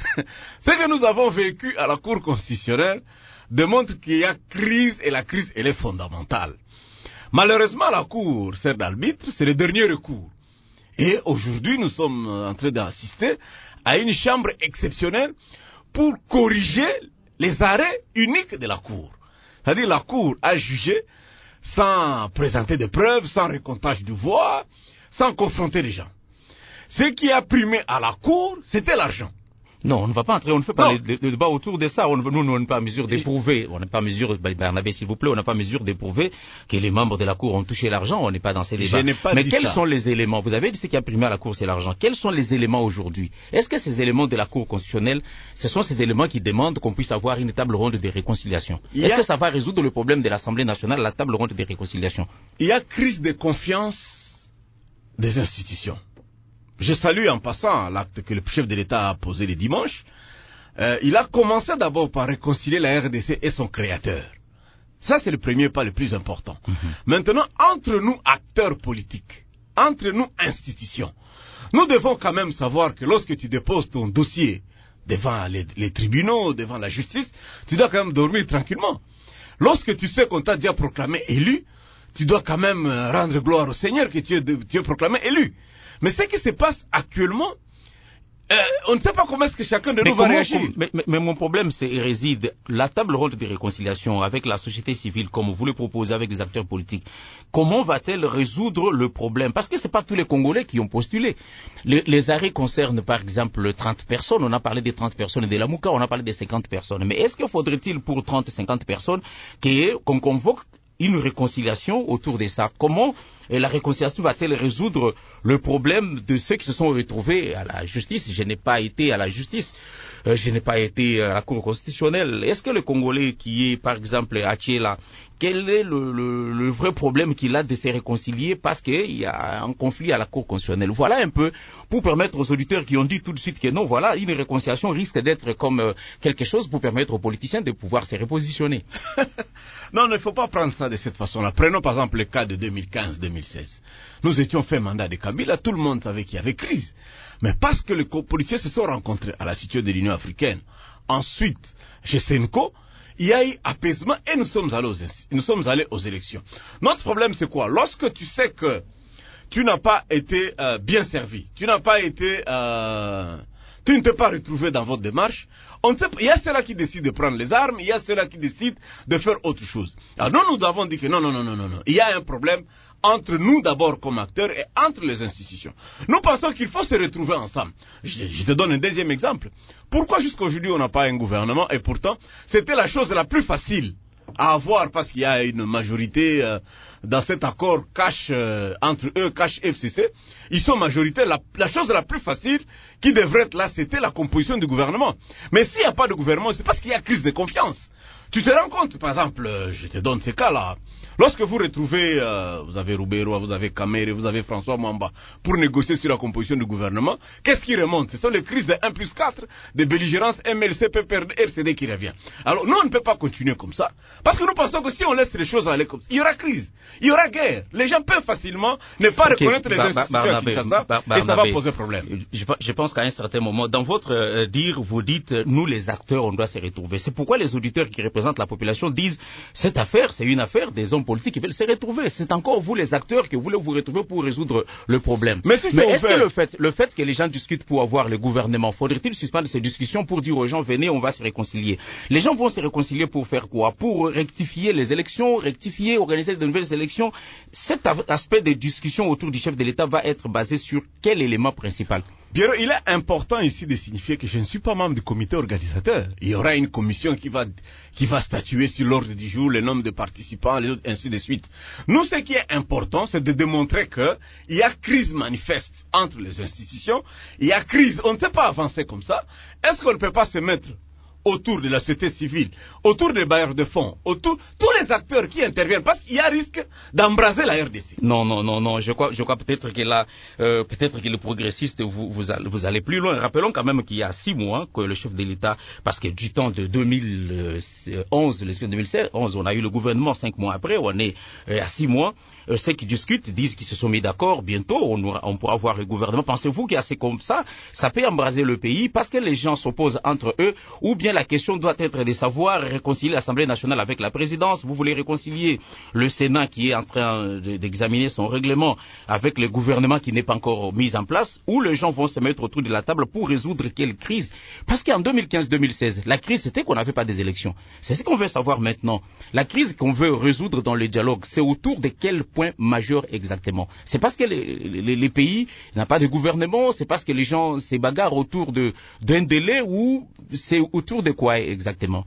Ce que nous avons vécu à la Cour constitutionnelle démontre qu'il y a crise et la crise, elle est fondamentale. Malheureusement, la Cour sert d'arbitre, c'est le dernier recours. Et aujourd'hui, nous sommes en train d'assister à une chambre exceptionnelle pour corriger les arrêts uniques de la Cour. C'est-à-dire la Cour a jugé sans présenter de preuves, sans recomptage de voix, sans confronter les gens. Ce qui a primé à la Cour, c'était l'argent. Non, on ne va pas entrer, on ne fait pas le débat autour de ça. On, nous, nous, on n'est pas en mesure d'éprouver, on n'est pas en mesure, Barnabé, s'il vous plaît, on n'est pas en mesure d'éprouver que les membres de la Cour ont touché l'argent. On n'est pas dans ces débats. Je n'ai pas Mais dit quels ça. sont les éléments? Vous avez dit ce qui a primé à la Cour, c'est l'argent. Quels sont les éléments aujourd'hui? Est-ce que ces éléments de la Cour constitutionnelle, ce sont ces éléments qui demandent qu'on puisse avoir une table ronde de réconciliation? Est-ce a... que ça va résoudre le problème de l'Assemblée nationale, la table ronde de réconciliation? Il y a crise de confiance des institutions. Je salue en passant l'acte que le chef de l'État a posé le dimanche. Euh, il a commencé d'abord par réconcilier la R D C et son créateur. Ça, c'est le premier pas le plus important. Mm-hmm. Maintenant, entre nous, acteurs politiques, entre nous, institutions, nous devons quand même savoir que lorsque tu déposes ton dossier devant les, les tribunaux, devant la justice, tu dois quand même dormir tranquillement. Lorsque tu sais qu'on t'a déjà proclamé élu, tu dois quand même rendre gloire au Seigneur que tu es, tu es proclamé élu. Mais ce qui se passe actuellement, euh, on ne sait pas comment est-ce que chacun de nous va réagir. Mais, mais, mais mon problème c'est, réside, la table ronde de réconciliation avec la société civile, comme vous le proposez avec les acteurs politiques, comment va-t-elle résoudre le problème? Parce que ce n'est pas tous les Congolais qui ont postulé. Les, les arrêts concernent par exemple trente personnes, on a parlé des trente personnes de la Mouka, on a parlé des cinquante personnes. Mais est-ce qu'il faudrait-il pour trente, cinquante personnes qu'on convoque une réconciliation autour de ça? Comment et la réconciliation va-t-elle résoudre le problème de ceux qui se sont retrouvés à la justice? Je n'ai pas été à la justice, euh, je n'ai pas été à la Cour constitutionnelle. Est-ce que le Congolais qui est, par exemple, à Tchéla, quel est le, le, le vrai problème qu'il a de se réconcilier parce qu'il y a un conflit à la Cour constitutionnelle? Voilà un peu, pour permettre aux auditeurs qui ont dit tout de suite que non, voilà, une réconciliation risque d'être comme euh, quelque chose pour permettre aux politiciens de pouvoir se repositionner. Non, il ne faut pas prendre ça de cette façon-là. Prenons par exemple le cas de deux mille quinze deux mille seize. Nous étions fait mandat de Kabila, tout le monde savait qu'il y avait crise. Mais parce que les politiciens se sont rencontrés à la situation de l'Union africaine, ensuite, chez Senko, il y a eu apaisement et nous sommes allés aux, nous sommes allés aux élections. Notre problème, c'est quoi? Lorsque tu sais que tu n'as pas été euh, bien servi, tu n'as pas été... Euh, tu ne t'es pas retrouvé dans votre démarche, on ne sait pas, il y a ceux-là qui décident de prendre les armes, il y a ceux-là qui décident de faire autre chose. Alors nous, nous avons dit que non, non, non, non, non, non. Il y a un problème entre nous d'abord comme acteurs et entre les institutions. Nous pensons qu'il faut se retrouver ensemble. Je, je te donne un deuxième exemple. Pourquoi jusqu'à aujourd'hui on n'a pas un gouvernement et pourtant c'était la chose la plus facile à avoir, parce qu'il y a une majorité euh, dans cet accord cash euh, entre eux, cash F C C, ils sont majoritaires. La, la chose la plus facile qui devrait être là, c'était la composition du gouvernement. Mais s'il n'y a pas de gouvernement, c'est parce qu'il y a crise de confiance. Tu te rends compte, par exemple, euh, je te donne ces cas-là. Lorsque vous retrouvez, euh, vous avez Roubaix-Roy, vous avez Kamere, vous avez François Mwamba, pour négocier sur la composition du gouvernement, qu'est-ce qui remonte? Ce sont les crises de un plus quatre, de belligérance, M L C, P P R D, R C D qui revient. Alors, nous, on ne peut pas continuer comme ça, parce que nous pensons que si on laisse les choses aller comme ça, il y aura crise, il y aura guerre. Les gens peuvent facilement ne pas okay. reconnaître les institutions à Kinshasa, et ça va poser problème. Je, je pense qu'à un certain moment, dans votre euh, dire, vous dites, nous les acteurs, on doit se retrouver. C'est pourquoi les auditeurs qui représentent la population disent, cette affaire, c'est une affaire des hommes politiques qui veulent se retrouver. C'est encore vous les acteurs qui voulez vous retrouver pour résoudre le problème. Mais, si Mais est-ce que le fait, le fait que les gens discutent pour avoir le gouvernement, faudrait-il suspendre ces discussions pour dire aux gens, venez, on va se réconcilier? Les gens vont se réconcilier pour faire quoi? Pour rectifier les élections, rectifier, organiser de nouvelles élections. Cet aspect des discussions autour du chef de l'État va être basé sur quel élément principal? Pierrot, il est important ici de signifier que je ne suis pas membre du comité organisateur. Il y aura une commission qui va, qui va statuer sur l'ordre du jour, le nombre de participants, les autres, ainsi de suite. Nous, ce qui est important, c'est de démontrer que il y a crise manifeste entre les institutions. Il y a crise. On ne sait pas avancer comme ça. Est-ce qu'on ne peut pas se mettre autour de la société civile, autour des bailleurs de fonds, autour tous les acteurs qui interviennent, parce qu'il y a risque d'embraser la R D C. Non, non, non, non. Je crois, je crois peut-être que là, euh, peut-être que les progressistes, vous, vous, allez, vous allez plus loin. Rappelons quand même qu'il y a six mois que le chef de l'État, parce que du temps de deux mille onze, l'élection deux mille seize, onze, on a eu le gouvernement cinq mois après, on est euh, à six mois. Euh, ceux qui discutent disent qu'ils se sont mis d'accord. Bientôt, on, aura, on pourra voir le gouvernement. Pensez-vous qu'il y a assez comme ça, ça peut embraser le pays parce que les gens s'opposent entre eux, ou bien la question doit être de savoir réconcilier l'Assemblée nationale avec la présidence. Vous voulez réconcilier le Sénat qui est en train d'examiner son règlement avec le gouvernement qui n'est pas encore mis en place, ou les gens vont se mettre autour de la table pour résoudre quelle crise? Parce qu'en deux mille quinze deux mille seize, la crise c'était qu'on n'avait pas des élections. C'est ce qu'on veut savoir maintenant. La crise qu'on veut résoudre dans le dialogue, c'est autour de quel point majeur exactement? C'est parce que les, les, les pays n'ont pas de gouvernement, c'est parce que les gens se bagarrent autour de d'un délai, ou c'est autour de quoi exactement?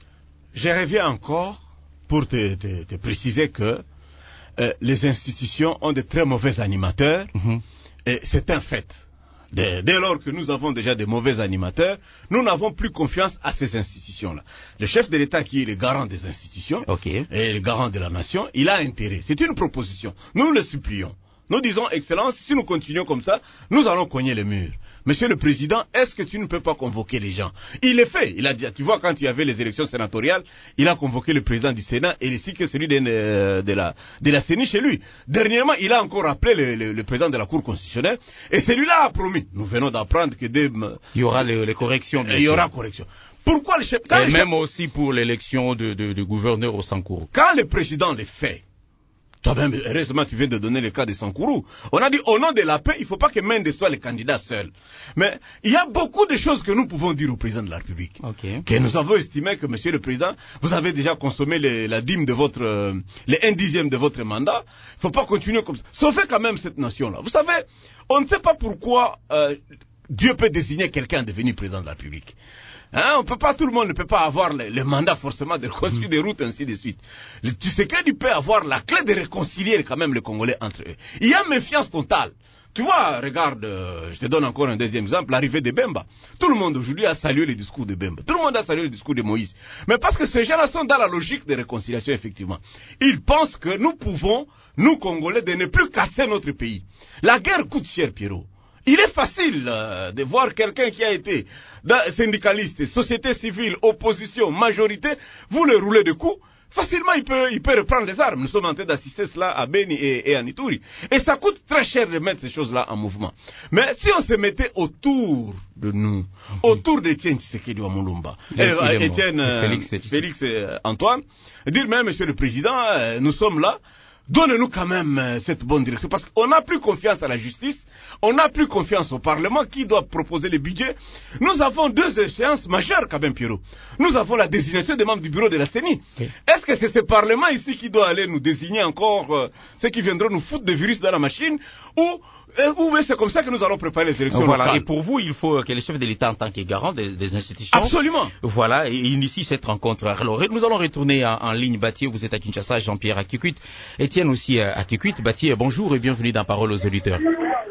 Je reviens encore pour te, te, te préciser que euh, les institutions ont de très mauvais animateurs, mm-hmm. et c'est un fait. Dès, dès lors que nous avons déjà de mauvais animateurs, nous n'avons plus confiance à ces institutions-là. Le chef de l'État, qui est le garant des institutions, okay. et le garant de la nation, il a intérêt. C'est une proposition. Nous le supplions. Nous disons, Excellence, si nous continuons comme ça, nous allons cogner les murs. Monsieur le Président, est-ce que tu ne peux pas convoquer les gens? Il le fait. Il a dit, tu vois, quand il y avait les élections sénatoriales, il a convoqué le président du Sénat et ainsi que celui de, euh, de la de la C E N I chez lui. Dernièrement, il a encore appelé le, le, le président de la Cour constitutionnelle et celui-là a promis. Nous venons d'apprendre que des, il y aura les, les corrections. Bien il y sûr. aura correction. Pourquoi le chef? Et le même chef, aussi pour l'élection de, de, de gouverneur au Sankourou. Quand le président le fait, toi-même, heureusement, tu viens de donner le cas de Sankourou. On a dit, au nom de la paix, il ne faut pas que Mendes soit le candidat seul. Mais il y a beaucoup de choses que nous pouvons dire au président de la République. Okay. Que nous avons estimé que, monsieur le président, vous avez déjà consommé les, la dîme de votre, euh, les un dixième de votre mandat. Il ne faut pas continuer comme ça. Sauvez quand même cette nation-là. Vous savez, on ne sait pas pourquoi euh, Dieu peut désigner quelqu'un à devenir président de la République. Hein, on peut pas, tout le monde ne peut pas avoir le, le mandat forcément de construire des routes, ainsi de suite. Le Tshisekedi peut avoir la clé de réconcilier quand même les Congolais entre eux. Il y a méfiance totale. Tu vois, regarde, euh, je te donne encore un deuxième exemple, l'arrivée de Bemba. Tout le monde aujourd'hui a salué le discours de Bemba. Tout le monde a salué le discours de Moïse. Mais parce que ces gens-là sont dans la logique de réconciliation, effectivement. Ils pensent que nous pouvons, nous Congolais, de ne plus casser notre pays. La guerre coûte cher, Pierrot. Il est facile euh, de voir quelqu'un qui a été syndicaliste, société civile, opposition, majorité, vous le roulez de coups, facilement il peut, il peut reprendre les armes. Nous sommes en train d'assister cela à Beni et, et à Ituri. Et ça coûte très cher de mettre ces choses-là en mouvement. Mais si on se mettait autour de nous, autour d'Étienne Tshisekedi wa Mulumba, Étienne, euh, Félix, Félix euh, Antoine, dire, mais monsieur le président, euh, nous sommes là, donnez-nous quand même euh, cette bonne direction, parce qu'on n'a plus confiance à la justice, on n'a plus confiance au Parlement qui doit proposer les budgets. Nous avons deux échéances majeures quand même, Pierrot. Nous avons la désignation des membres du bureau de la C E N I. Oui. Est-ce que c'est ce Parlement ici qui doit aller nous désigner encore euh, ceux qui viendront nous foutre des virus dans la machine, ou, euh, ou c'est comme ça que nous allons préparer les élections voilà. locales? Et pour vous, il faut que les chefs de l'État, en tant que garant des, des institutions... Absolument. Voilà, et initie cette rencontre. Alors, nous allons retourner en, en ligne. Bâtier, vous êtes à Kinshasa, Jean-Pierre à Kikwit, Étienne aussi à Kikwit. Bâtier, bonjour et bienvenue dans Parole aux auditeurs.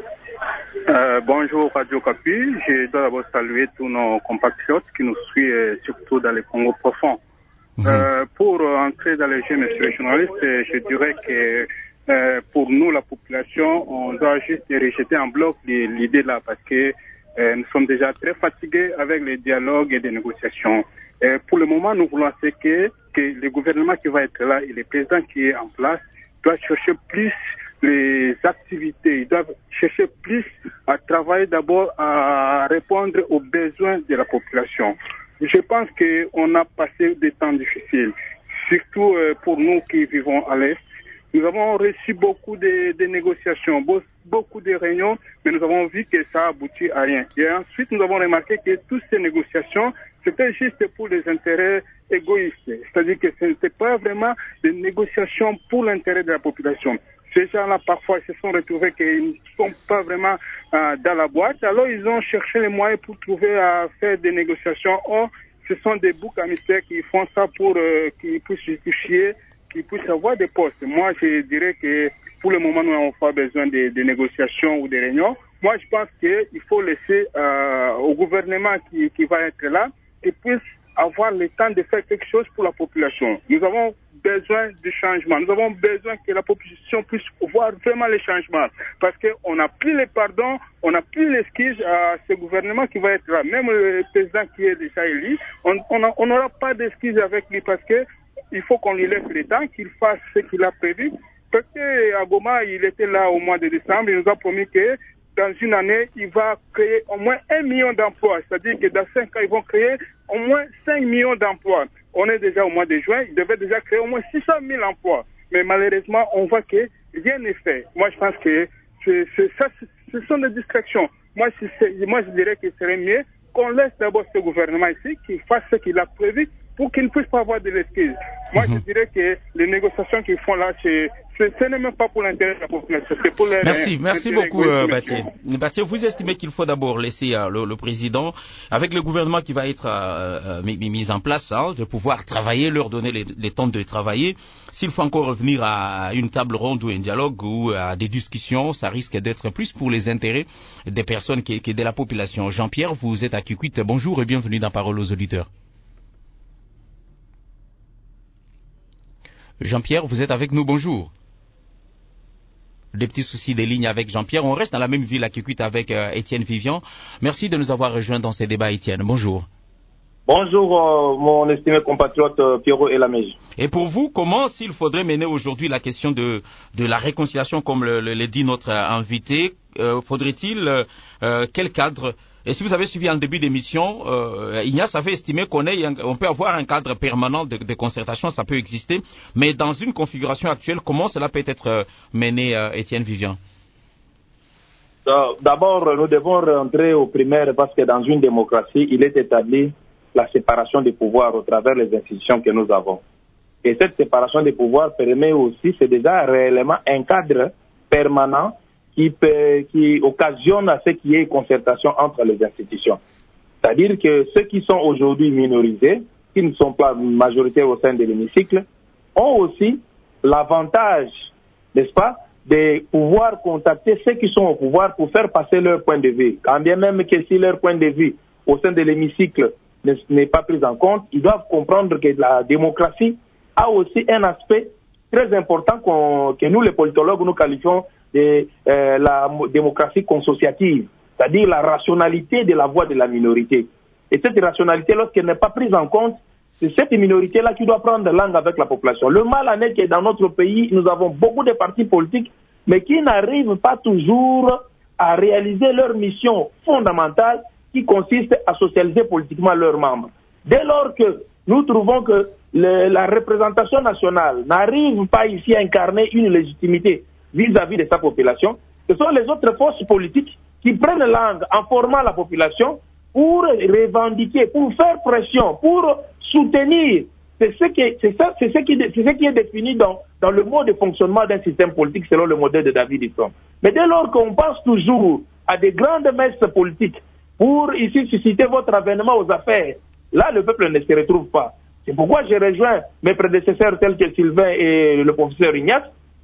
Euh, bonjour Radio Kapi, je dois d'abord saluer tous nos compatriotes qui nous suivent, surtout dans les Congo profonds. Mmh. Euh, pour entrer dans les jeux, monsieur le journaliste, je dirais que euh, pour nous, la population, on doit juste rejeter en bloc l'idée là, parce que euh, nous sommes déjà très fatigués avec les dialogues et les négociations. Et pour le moment, nous voulons c'est que, que le gouvernement qui va être là et le président qui est en place doit chercher plus les activités, ils doivent chercher plus à travailler d'abord à répondre aux besoins de la population. Je pense qu'on a passé des temps difficiles, surtout pour nous qui vivons à l'Est. Nous avons reçu beaucoup de, de négociations, beaucoup de réunions, mais nous avons vu que ça aboutit à rien. Et ensuite, nous avons remarqué que toutes ces négociations, c'était juste pour les intérêts égoïstes. C'est-à-dire que ce n'était pas vraiment des négociations pour l'intérêt de la population. Ces gens-là, parfois, se sont retrouvés qu'ils ne sont pas vraiment euh, dans la boîte. Alors, ils ont cherché les moyens pour trouver à faire des négociations. Or, ce sont des boucs à mystère qui font ça pour euh, qu'ils puissent justifier, qu'ils puissent avoir des postes. Moi, je dirais que pour le moment, nous n'avons pas besoin de, de négociations ou de réunions. Moi, je pense qu'il faut laisser euh, au gouvernement qui, qui va être là, qu'il puisse avoir le temps de faire quelque chose pour la population. Nous avons besoin de changement. Nous avons besoin que la population puisse voir vraiment les changements. Parce qu'on n'a plus les pardons, on n'a plus l'excuse à ce gouvernement qui va être là. Même le président qui est déjà élu, on n'aura pas d'excuse avec lui parce que il faut qu'on lui laisse le temps, qu'il fasse ce qu'il a prévu. Parce que à Goma, il était là au mois de décembre, il nous a promis que dans une année, il va créer au moins un million d'emplois. C'est-à-dire que dans cinq ans, ils vont créer au moins cinq millions d'emplois. On est déjà au mois de juin, il devait déjà créer au moins six cent mille emplois. Mais malheureusement, on voit que rien n'est fait. Moi, je pense que c'est, c'est, ça, ce sont des distractions. Moi, c'est, moi, je dirais qu'il serait mieux qu'on laisse d'abord ce gouvernement ici, qu'il fasse ce qu'il a prévu pour qu'il ne puisse pas avoir de l'excuse. Moi, mm-hmm. je dirais que les négociations qu'ils font là, c'est, c'est, ce n'est même pas pour l'intérêt de la population, c'est pour les... Merci, les, merci les beaucoup, euh, Bâtier. Bâtier, vous estimez qu'il faut d'abord laisser euh, le, le président, avec le gouvernement qui va être euh, euh, mis, mis en place, hein, de pouvoir travailler, leur donner les, les temps de travailler. S'il faut encore revenir à une table ronde ou un dialogue ou à des discussions, ça risque d'être plus pour les intérêts des personnes qui, qui de la population. Jean-Pierre, vous êtes à Kikwit. Bonjour et bienvenue dans Parole aux auditeurs. Jean-Pierre, vous êtes avec nous, bonjour. Des petits soucis des lignes avec Jean-Pierre. On reste dans la même ville à Kikwit avec euh, Étienne Vivian. Merci de nous avoir rejoints dans ces débats, Étienne. Bonjour. Bonjour, euh, mon estimé compatriote euh, Pierrot Elamège. Et pour vous, comment s'il faudrait mener aujourd'hui la question de, de la réconciliation, comme le, le, le dit notre invité, euh, faudrait-il euh, euh, quel cadre? Et si vous avez suivi en début d'émission, euh, Ignace avait estimé qu'on ait, on peut avoir un cadre permanent de, de concertation, ça peut exister, mais dans une configuration actuelle, comment cela peut être mené, euh, Étienne Vivian? D'abord, nous devons rentrer au primaire parce que dans une démocratie, il est établi la séparation des pouvoirs au travers des institutions que nous avons. Et cette séparation des pouvoirs permet aussi, c'est déjà réellement un cadre permanent qui, peut, qui occasionne à ce qu'il y ait concertation entre les institutions. C'est-à-dire que ceux qui sont aujourd'hui minorisés, qui ne sont pas majoritaires au sein de l'hémicycle, ont aussi l'avantage, n'est-ce pas, de pouvoir contacter ceux qui sont au pouvoir pour faire passer leur point de vue. Quand bien même que si leur point de vue au sein de l'hémicycle n'est pas pris en compte, ils doivent comprendre que la démocratie a aussi un aspect très important qu'on, que nous, les politologues, nous qualifions de euh, la démocratie consociative, c'est-à-dire la rationalité de la voix de la minorité. Et cette rationalité, lorsqu'elle n'est pas prise en compte, c'est cette minorité-là qui doit prendre langue avec la population. Le mal en est que dans notre pays, nous avons beaucoup de partis politiques, mais qui n'arrivent pas toujours à réaliser leur mission fondamentale qui consiste à socialiser politiquement leurs membres. Dès lors que nous trouvons que le, la représentation nationale n'arrive pas ici à incarner une légitimité vis-à-vis de sa population, ce sont les autres forces politiques qui prennent langue en formant la population pour revendiquer, pour faire pression, pour soutenir. C'est ce qui est, c'est ça, c'est ce qui, c'est ce qui est défini dans, dans le mode de fonctionnement d'un système politique selon le modèle de David Issom. Mais dès lors qu'on pense toujours à des grandes messes politiques pour ici susciter votre avènement aux affaires, là le peuple ne se retrouve pas. C'est pourquoi j'ai rejoint mes prédécesseurs tels que Sylvain et le professeur Ignace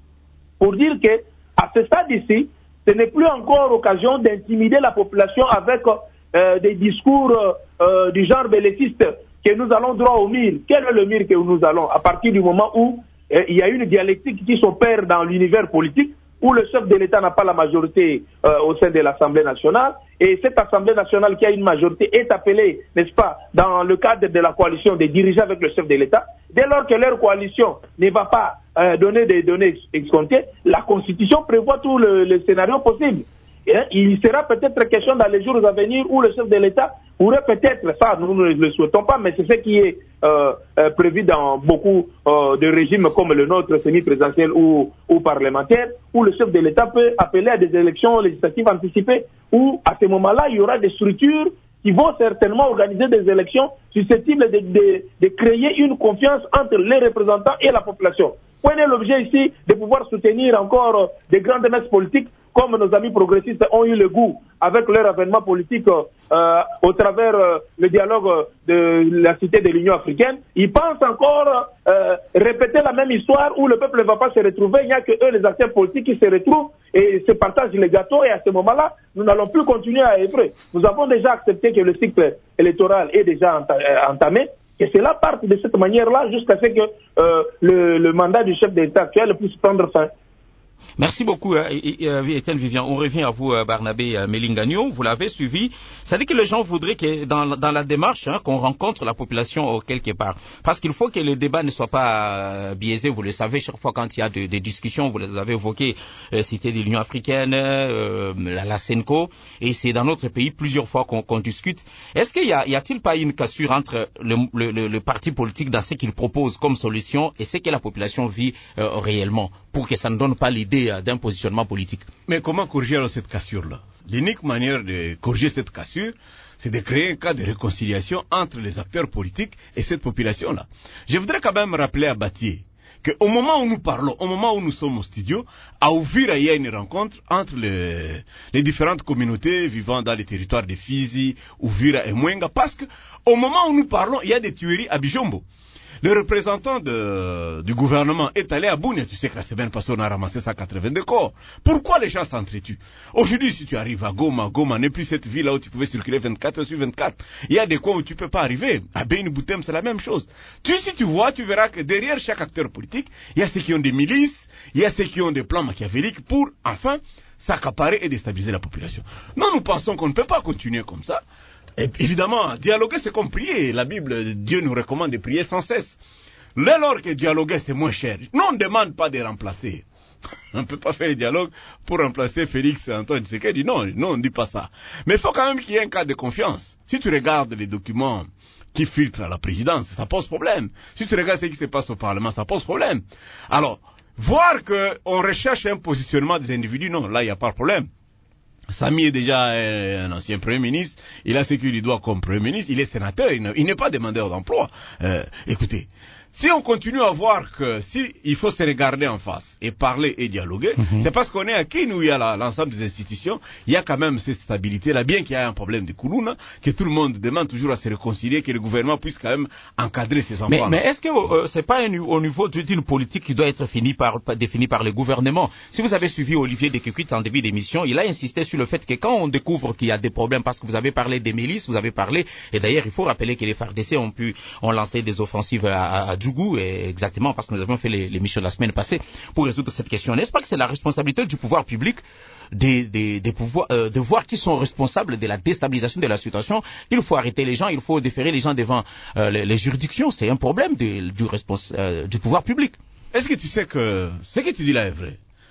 pour dire que à ce stade ici, ce n'est plus encore occasion d'intimider la population avec euh, des discours euh, du genre belléciste que nous allons droit au mur. Quel est le mur que nous allons? À partir du moment où euh, il y a une dialectique qui s'opère dans l'univers politique, où le chef de l'État n'a pas la majorité euh, au sein de l'Assemblée nationale, et cette Assemblée nationale qui a une majorité est appelée, n'est-ce pas, dans le cadre de la coalition, de diriger avec le chef de l'État. Dès lors que leur coalition ne va pas euh, donner des données escomptées, la Constitution prévoit tout le, le scénario possible. Et, hein, il sera peut-être question dans les jours à venir où le chef de l'État pourrait peut-être, ça nous ne le souhaitons pas, mais c'est ce qui est euh, euh, prévu dans beaucoup euh, de régimes comme le nôtre, semi-présidentiel ou, ou parlementaire, où le chef de l'État peut appeler à des élections législatives anticipées, où à ce moment-là, il y aura des structures qui vont certainement organiser des élections susceptibles de, de, de créer une confiance entre les représentants et la population. Point est l'objet ici de pouvoir soutenir encore des grandes messes politiques comme nos amis progressistes ont eu le goût avec leur avènement politique euh, au travers euh, le dialogue de la cité de l'Union africaine. Ils pensent encore euh, répéter la même histoire où le peuple ne va pas se retrouver. Il n'y a que eux, les acteurs politiques, qui se retrouvent et se partagent les gâteaux. Et à ce moment-là, nous n'allons plus continuer à œuvrer. Nous avons déjà accepté que le cycle électoral est déjà entamé. Que cela parte de cette manière-là jusqu'à ce que euh, le, le mandat du chef d'État actuel puisse prendre fin. Merci beaucoup, euh, Étienne Vivian. On revient à vous, euh, Barnabé euh, Melingagno. Vous l'avez suivi. Ça dit que les gens voudraient que dans, dans la démarche, hein, qu'on rencontre la population quelque part. Parce qu'il faut que le débat ne soit pas euh, biaisé. Vous le savez, chaque fois quand il y a de, des discussions, vous les avez évoquées, euh, Cité de l'Union africaine, euh, la, la Senco, et c'est dans notre pays plusieurs fois qu'on qu'on discute. Est-ce qu'il y a, y a-t-il pas une cassure entre le, le, le, le parti politique dans ce qu'il propose comme solution et ce que la population vit euh, réellement, pour que ça ne donne pas l'idée d'un positionnement politique? Mais comment corriger alors cette cassure-là? L'unique manière de corriger cette cassure, c'est de créer un cas de réconciliation entre les acteurs politiques et cette population-là. Je voudrais quand même rappeler à Batié qu'au moment où nous parlons, au moment où nous sommes au studio, à Uvira, il y a une rencontre entre les, les différentes communautés vivant dans les territoires de Fizi, Uvira et Mwenga, parce que au moment où nous parlons, il y a des tueries à Bijombo. Le représentant de, du gouvernement est allé à Bunia. Tu sais que la semaine passée, on a ramassé cent quatre-vingt-deux corps. Pourquoi les gens s'entretuent? Aujourd'hui, si tu arrives à Goma, Goma n'est plus cette ville là où tu pouvais circuler vingt-quatre heures sur vingt-quatre. Il y a des coins où tu peux pas arriver. À Beni Boutem, c'est la même chose. Tu, si tu vois, tu verras que derrière chaque acteur politique, il y a ceux qui ont des milices, il y a ceux qui ont des plans machiavéliques pour, enfin, s'accaparer et déstabiliser la population. Non, nous pensons qu'on ne peut pas continuer comme ça. Et évidemment, dialoguer, c'est comme prier. La Bible, Dieu nous recommande de prier sans cesse. Dès lors que dialoguer, c'est moins cher. Non, on ne demande pas de remplacer. On ne peut pas faire le dialogue pour remplacer Félix Antoine Tshisekedi. Non, non, on ne dit pas ça. Mais il faut quand même qu'il y ait un cas de confiance. Si tu regardes les documents qui filtrent à la présidence, ça pose problème. Si tu regardes ce qui se passe au Parlement, ça pose problème. Alors, voir qu'on recherche un positionnement des individus, non, là, il n'y a pas de problème. Samy est déjà un ancien Premier ministre, il a ce qu'il lui doit comme Premier ministre, il est sénateur, il n'est pas demandeur d'emploi. Euh, écoutez, si on continue à voir que si il faut se regarder en face et parler et dialoguer, mm-hmm. c'est parce qu'on est à qui nous, il y a l'ensemble des institutions, il y a quand même cette stabilité-là, bien qu'il y ait un problème de Koulouna, que tout le monde demande toujours à se réconcilier, que le gouvernement puisse quand même encadrer ses enfants. Mais, mais est-ce que euh, c'est pas un, au niveau d'une politique qui doit être finie par, définie par le gouvernement? Si vous avez suivi Olivier Dekekuit en début d'émission, il a insisté sur le fait que quand on découvre qu'il y a des problèmes, parce que vous avez parlé des milices, vous avez parlé, et d'ailleurs il faut rappeler que les F A R D C ont pu, ont lancé des offensives à, à, à Djougou, et exactement parce que nous avions fait l'émission la semaine passée pour résoudre cette question. N'est-ce pas que c'est la responsabilité du pouvoir public de, de, de, pouvoir, euh, de voir qui sont responsables de la déstabilisation de la situation? Il faut arrêter les gens, il faut déférer les gens devant euh, les, les juridictions. C'est un problème de, du, respons, euh, du pouvoir public. Est-ce que tu sais que ce que tu dis là est vrai?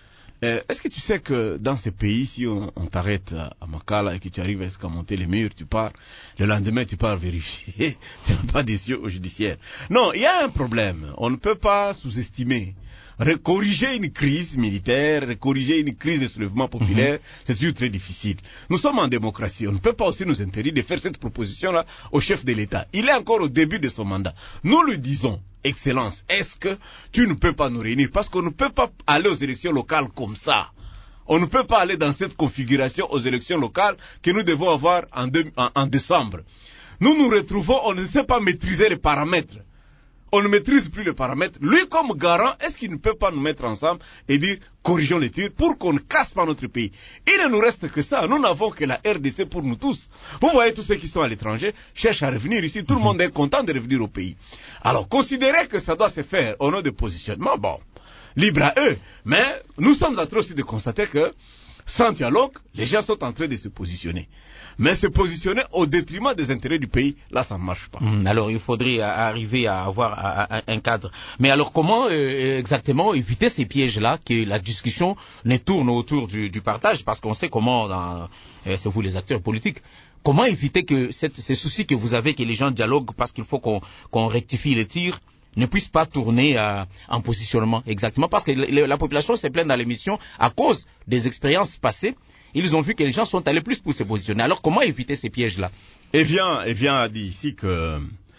Euh, est-ce que tu sais que dans ces pays, si on, on t'arrête à, à Makala et que tu arrives à escamonter les murs, tu pars, le lendemain tu pars vérifier, tu n'as pas des yeux au judiciaire. Non, il y a un problème. On ne peut pas sous-estimer. Corriger une crise militaire, corriger une crise de soulèvement populaire, mm-hmm. c'est toujours très difficile. Nous sommes en démocratie. On ne peut pas aussi nous interdire de faire cette proposition-là au chef de l'État. Il est encore au début de son mandat. Nous le disons. Excellence, est-ce que tu ne peux pas nous réunir? Parce qu'on ne peut pas aller aux élections locales comme ça. On ne peut pas aller dans cette configuration aux élections locales que nous devons avoir en, deux, en, en décembre. Nous nous retrouvons, on ne sait pas maîtriser les paramètres. On ne maîtrise plus les paramètres. Lui, comme garant, est-ce qu'il ne peut pas nous mettre ensemble et dire, corrigeons les tirs pour qu'on ne casse pas notre pays? Il ne nous reste que ça. Nous n'avons que la R D C pour nous tous. Vous voyez, tous ceux qui sont à l'étranger cherchent à revenir ici. Tout le monde est content de revenir au pays. Alors, considérez que ça doit se faire au nom de positionnement. Bon, libre à eux. Mais nous sommes en train aussi de constater que, sans dialogue, les gens sont en train de se positionner. Mais se positionner au détriment des intérêts du pays, là, ça ne marche pas. Mmh, alors, il faudrait arriver à avoir à, à, un cadre. Mais alors, comment euh, exactement éviter ces pièges-là, que la discussion ne tourne autour du, du partage? Parce qu'on sait comment, dans, euh, c'est vous les acteurs politiques, comment éviter que cette, ces soucis que vous avez, que les gens dialoguent, parce qu'il faut qu'on qu'on rectifie les tirs, ne puisse pas tourner euh, en positionnement exactement, parce que le, la population s'est plainte dans l'émission à cause des expériences passées. Ils ont vu que les gens sont allés plus pour se positionner. Alors comment éviter ces pièges-là? Et bien, et bien a dit ici que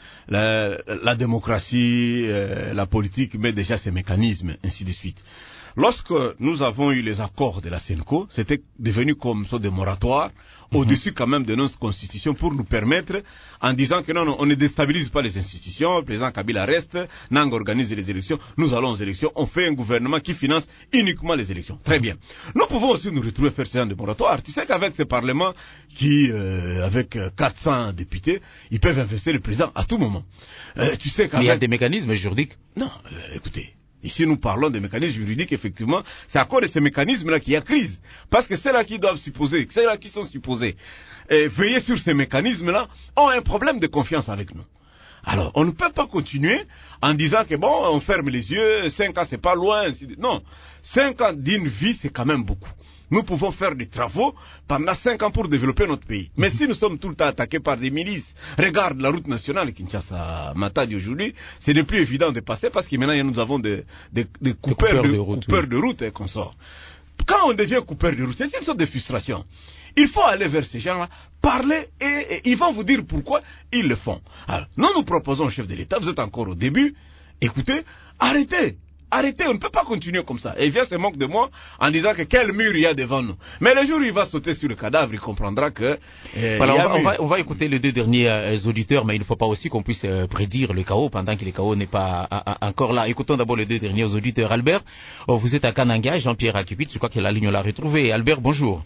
la, la démocratie, euh, la politique met déjà ses mécanismes, ainsi de suite. Lorsque nous avons eu les accords de la Senco, c'était devenu comme ça des moratoires, mm-hmm. au-dessus quand même de notre constitution, pour nous permettre, en disant que non, non, on ne déstabilise pas les institutions, le président Kabila reste, Nang organise les élections, nous allons aux élections, on fait un gouvernement qui finance uniquement les élections. Très bien. Nous pouvons aussi nous retrouver faire ce genre de moratoire. Tu sais qu'avec ce parlement qui, euh, avec quatre cents députés, ils peuvent investir le président à tout moment. Euh, tu sais qu'avec... Mais il y a des mécanismes juridiques. Non, euh, écoutez. Ici, nous parlons des mécanismes juridiques, effectivement. C'est à cause de ces mécanismes-là qu'il y a crise. Parce que ceux-là qui doivent supposer, ceux-là qui sont supposés et veiller sur ces mécanismes-là, ont un problème de confiance avec nous. Alors, on ne peut pas continuer en disant que bon, on ferme les yeux, cinq ans, c'est pas loin. Non. Cinq ans d'une vie, c'est quand même beaucoup. Nous pouvons faire des travaux pendant cinq ans pour développer notre pays. Mais si nous sommes tout le temps attaqués par des milices, regarde la route nationale Kinshasa-Matadi aujourd'hui, c'est de plus évident de passer parce que maintenant nous avons des, des, des coupeurs, de, de route, coupeurs oui. de route et qu'on sort. Quand on devient coupeur de route, c'est une sorte de frustration. Il faut aller vers ces gens-là, parler et, et ils vont vous dire pourquoi ils le font. Alors, nous nous proposons au chef de l'État, vous êtes encore au début, écoutez, arrêtez. Arrêtez, on ne peut pas continuer comme ça. Et il vient se moque de moi en disant que quel mur il y a devant nous. Mais le jour où il va sauter sur le cadavre, il comprendra que... Euh, voilà, on va, on, va, on va écouter les deux derniers euh, auditeurs, mais il ne faut pas aussi qu'on puisse euh, prédire le chaos pendant que le chaos n'est pas a, a, encore là. Écoutons d'abord les deux derniers auditeurs. Albert, oh, vous êtes à Kananga, Jean-Pierre Akipit, je crois que la ligne l'a retrouvée. Albert, bonjour.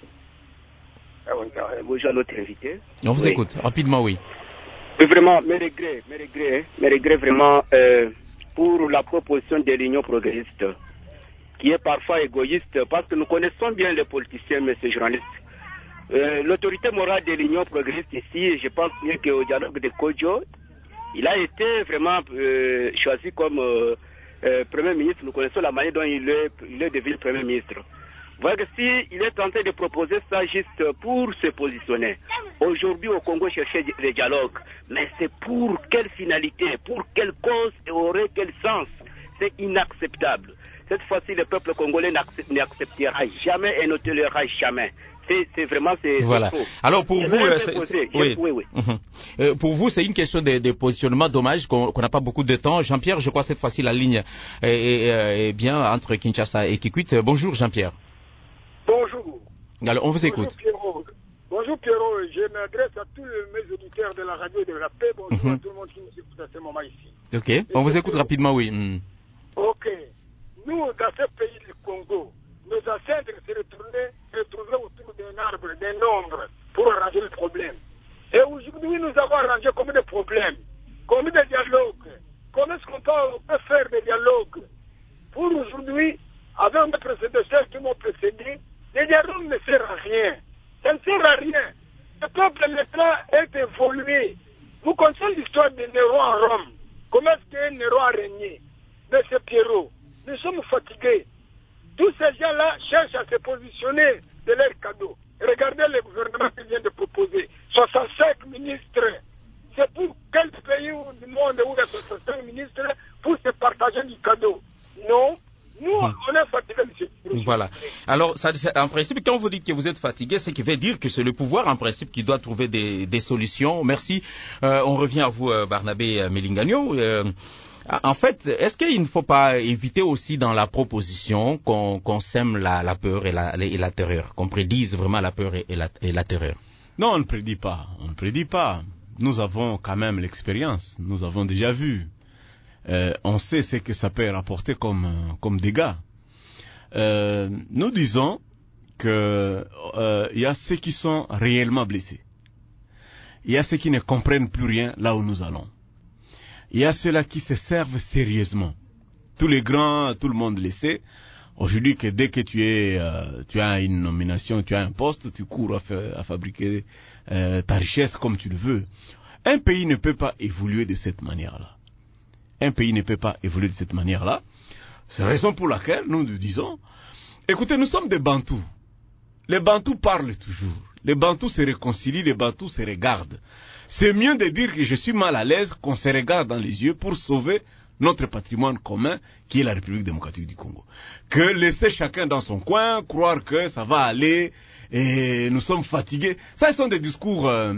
Bonjour à notre invité. On vous oui. écoute, rapidement, oui. Mais vraiment, mes regrets, mes regrets, mes regrets vraiment... Euh, pour la proposition de l'Union progressiste, qui est parfois égoïste, parce que nous connaissons bien les politiciens, messieurs journalistes. Euh, L'autorité morale de l'Union progressiste ici, je pense bien qu'au dialogue de Kodjo, il a été vraiment euh, choisi comme euh, euh, Premier ministre. Nous connaissons la manière dont il est, il est devenu Premier ministre. Vous voyez que si il est tenté de proposer ça juste pour se positionner, aujourd'hui au Congo chercher le dialogue, mais c'est pour quelle finalité, pour quelle cause et aurait quel sens? C'est inacceptable. Cette fois-ci, le peuple congolais n'acceptera jamais et ne tolérera jamais. C'est vraiment c'est voilà. faux. Alors pour vous, euh, c'est, oui. oui, oui. Uh-huh. euh, pour vous, c'est une question de, de positionnement. Dommage qu'on n'a pas beaucoup de temps. Jean-Pierre, je crois cette fois-ci la ligne est, est, est bien entre Kinshasa et Kikwit. Bonjour Jean-Pierre. Bonjour. Alors, on vous Bonjour, écoute. Pierrot. Bonjour Pierrot, je m'adresse à tous les, mes auditeurs de la radio de la paix. Bonjour mm-hmm. à tout le monde qui nous écoute à ce moment ici. Ok, Et on vous écoute Pierrot. rapidement, oui. Mm. Ok. Nous, dans ce pays du Congo, nos ancêtres se retrouvaient, se retrouvaient autour d'un arbre, d'un ombre, pour arranger le problème. Et aujourd'hui, nous avons arrangé combien de problèmes, combien de dialogues, comment est-ce qu'on peut, peut faire des dialogues. Pour aujourd'hui, avec mes prédécesseurs qui m'ont précédé, les dialogues ne servent à rien. Ça ne sert à rien. Le peuple maintenant est évolué. Vous connaissez l'histoire de Néron en Rome. Comment est-ce que Néron a régné? Monsieur Pierrot, nous sommes fatigués. Tous ces gens-là cherchent à se positionner de leurs cadeaux. Regardez le gouvernement qui vient de proposer. soixante-cinq ministres. C'est pour quel pays du monde où il y a soixante-cinq ministres pour se partager du cadeau? Non. Nous, on est fatigués, monsieur. Voilà. Alors, ça, en principe, quand vous dites que vous êtes fatigué, ce qui veut dire que c'est le pouvoir, en principe, qui doit trouver des, des solutions. Merci. Euh, on revient à vous, Barnabé Melingano. Euh, en fait, est-ce qu'il ne faut pas éviter aussi dans la proposition qu'on qu'on sème la, la peur et la, et la terreur, qu'on prédise vraiment la peur et la, et la terreur? Non, on ne prédit pas. On ne prédit pas. Nous avons quand même l'expérience. Nous avons déjà vu. Euh, on sait ce que ça peut rapporter comme, comme dégâts. Euh, nous disons que euh, il y a ceux qui sont réellement blessés. Il y a ceux qui ne comprennent plus rien là où nous allons. Il y a ceux-là qui se servent sérieusement. Tous les grands, tout le monde le sait. Aujourd'hui, que dès que tu es, euh, tu as une nomination, tu as un poste, tu cours à, fa- à fabriquer euh, ta richesse comme tu le veux. Un pays ne peut pas évoluer de cette manière-là. Un pays ne peut pas évoluer de cette manière-là. C'est la raison pour laquelle nous nous disons, écoutez, nous sommes des Bantous. Les Bantous parlent toujours. Les Bantous se réconcilient, les Bantous se regardent. C'est mieux de dire que je suis mal à l'aise qu'on se regarde dans les yeux pour sauver notre patrimoine commun qui est la République démocratique du Congo. Que laisser chacun dans son coin, croire que ça va aller et nous sommes fatigués. Ça, ce sont des discours euh,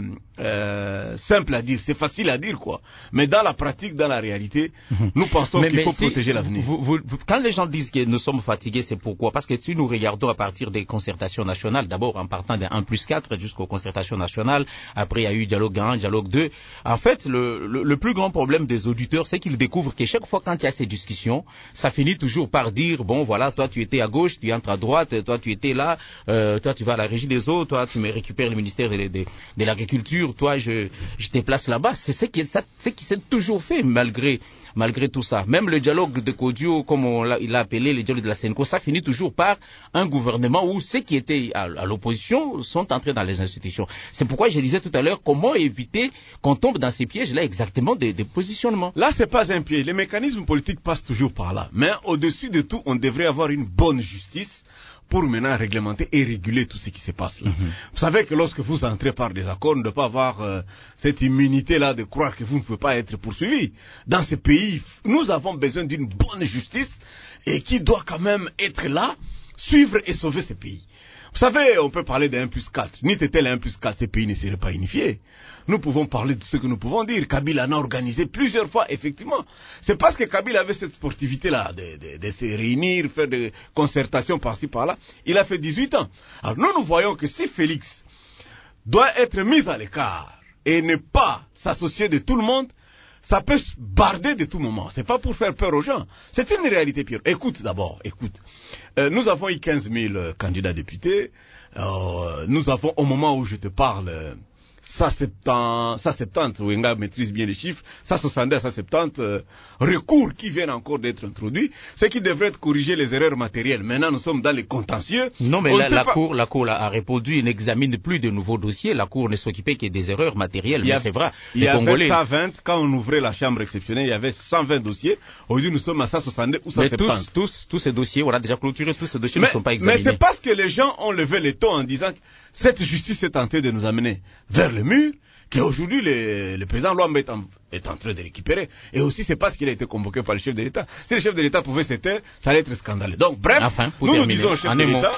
euh, simples à dire. C'est facile à dire, quoi. Mais dans la pratique, dans la réalité, nous pensons qu'il faut si protéger l'avenir. Vous, vous, quand les gens disent que nous sommes fatigués, c'est pourquoi? Parce que si nous regardons à partir des concertations nationales, d'abord en partant des un plus quatre jusqu'aux concertations nationales, après il y a eu dialogue un, dialogue deux. En fait, le, le, le plus grand problème des auditeurs, c'est qu'ils découvrent que chaque fois quand il y a ces discussions, ça finit toujours par dire, bon voilà, toi tu étais à gauche, tu entres à droite, toi tu étais là, euh, toi tu vas à la régie des eaux, toi tu me récupères le ministère de, de, de l'agriculture, toi je, je te place là-bas. C'est ce qui, ça, ce qui s'est toujours fait malgré, malgré tout ça. Même le dialogue de Kodio, comme on l'a, il l'a appelé le dialogue de la Senko, ça finit toujours par un gouvernement où ceux qui étaient à, à l'opposition sont entrés dans les institutions. C'est pourquoi je disais tout à l'heure, comment éviter qu'on tombe dans ces pièges-là exactement des, des positionnements. Là, c'est pas un piège. Les mécanismes politiques passent toujours par là. Mais au-dessus de tout, on devrait avoir une bonne justice pour maintenant réglementer et réguler tout ce qui se passe là. Mm-hmm. Vous savez que lorsque vous entrez par des accords, on ne doit pas avoir euh, cette immunité-là de croire que vous ne pouvez pas être poursuivi. Dans ce pays, nous avons besoin d'une bonne justice et qui doit quand même être là, suivre et sauver ce pays. Vous savez, on peut parler de un plus quatre. Ni était le un plus quatre, ces pays ne seraient pas unifiés. Nous pouvons parler de ce que nous pouvons dire. Kabila en a organisé plusieurs fois, effectivement. C'est parce que Kabila avait cette sportivité-là, de, de, de se réunir, faire des concertations par-ci, par-là. Il a fait dix-huit ans. Alors nous, nous voyons que si Félix doit être mis à l'écart et ne pas s'associer de tout le monde, ça peut se barder de tout moment. C'est pas pour faire peur aux gens. C'est une réalité pire. Écoute d'abord, écoute. Euh, nous avons eu quinze mille euh, candidats députés. Euh, nous avons, au moment où je te parle, euh, cent soixante-dix, Wenga maîtrise bien les chiffres, cent soixante-dix, cent soixante-dix euh, recours qui viennent encore d'être introduits, ce qui devrait être corriger les erreurs matérielles. Maintenant, nous sommes dans les contentieux. Non, mais la, la, pas... cour, la Cour a répondu, il n'examine plus de nouveaux dossiers. La Cour ne s'occupait que des erreurs matérielles. Mais c'est vrai. Il y avait Congolais... cent vingt, quand on ouvrait la chambre exceptionnelle, il y avait cent vingt dossiers. Aujourd'hui, nous sommes à cent soixante-dix ou cent soixante-dix. Mais tous, tous, tous ces dossiers, on a déjà clôturé, tous ces dossiers mais, ne sont pas examinés. Mais c'est parce que les gens ont levé les tons en disant que cette justice est tentée de nous amener vers le mur, qu'aujourd'hui le, le président Luamba est en, est en train de récupérer. Et aussi, c'est parce qu'il a été convoqué par le chef de l'État. Si le chef de l'État pouvait se taire, ça allait être scandaleux. Donc, bref, enfin, nous terminer. nous disons au chef de l'État,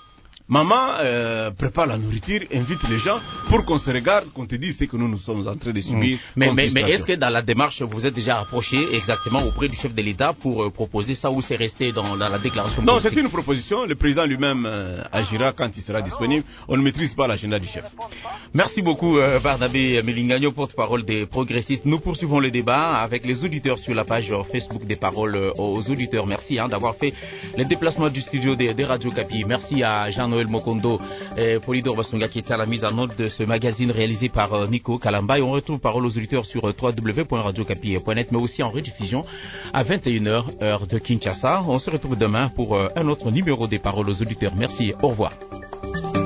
maman euh, prépare la nourriture, invite les gens pour qu'on se regarde, qu'on te dise ce que nous nous sommes en train de subir. Mmh. Mais, mais, mais est-ce que dans la démarche, vous vous êtes déjà approché exactement auprès du chef de l'État pour euh, proposer ça ou c'est resté dans, dans la déclaration Non, politique? c'est une proposition. Le président lui-même euh, agira quand il sera disponible. On ne maîtrise pas l'agenda du chef. Merci beaucoup, euh, Barnabé Melingano, porte-parole des progressistes. Nous poursuivons le débat avec les auditeurs sur la page Facebook des paroles aux auditeurs. Merci hein, d'avoir fait le déplacement du studio des, des Radio Kapi. Merci à Jean-Noël Mokondo et Polydor Basonga qui était à la mise en œuvre de ce magazine réalisé par euh, Nico Kalamba. Et on retrouve Parole aux auditeurs sur euh, w w w point radio kapi point net mais aussi en rediffusion à vingt et une heures, heure de Kinshasa. On se retrouve demain pour euh, un autre numéro des Paroles aux auditeurs. Merci, au revoir.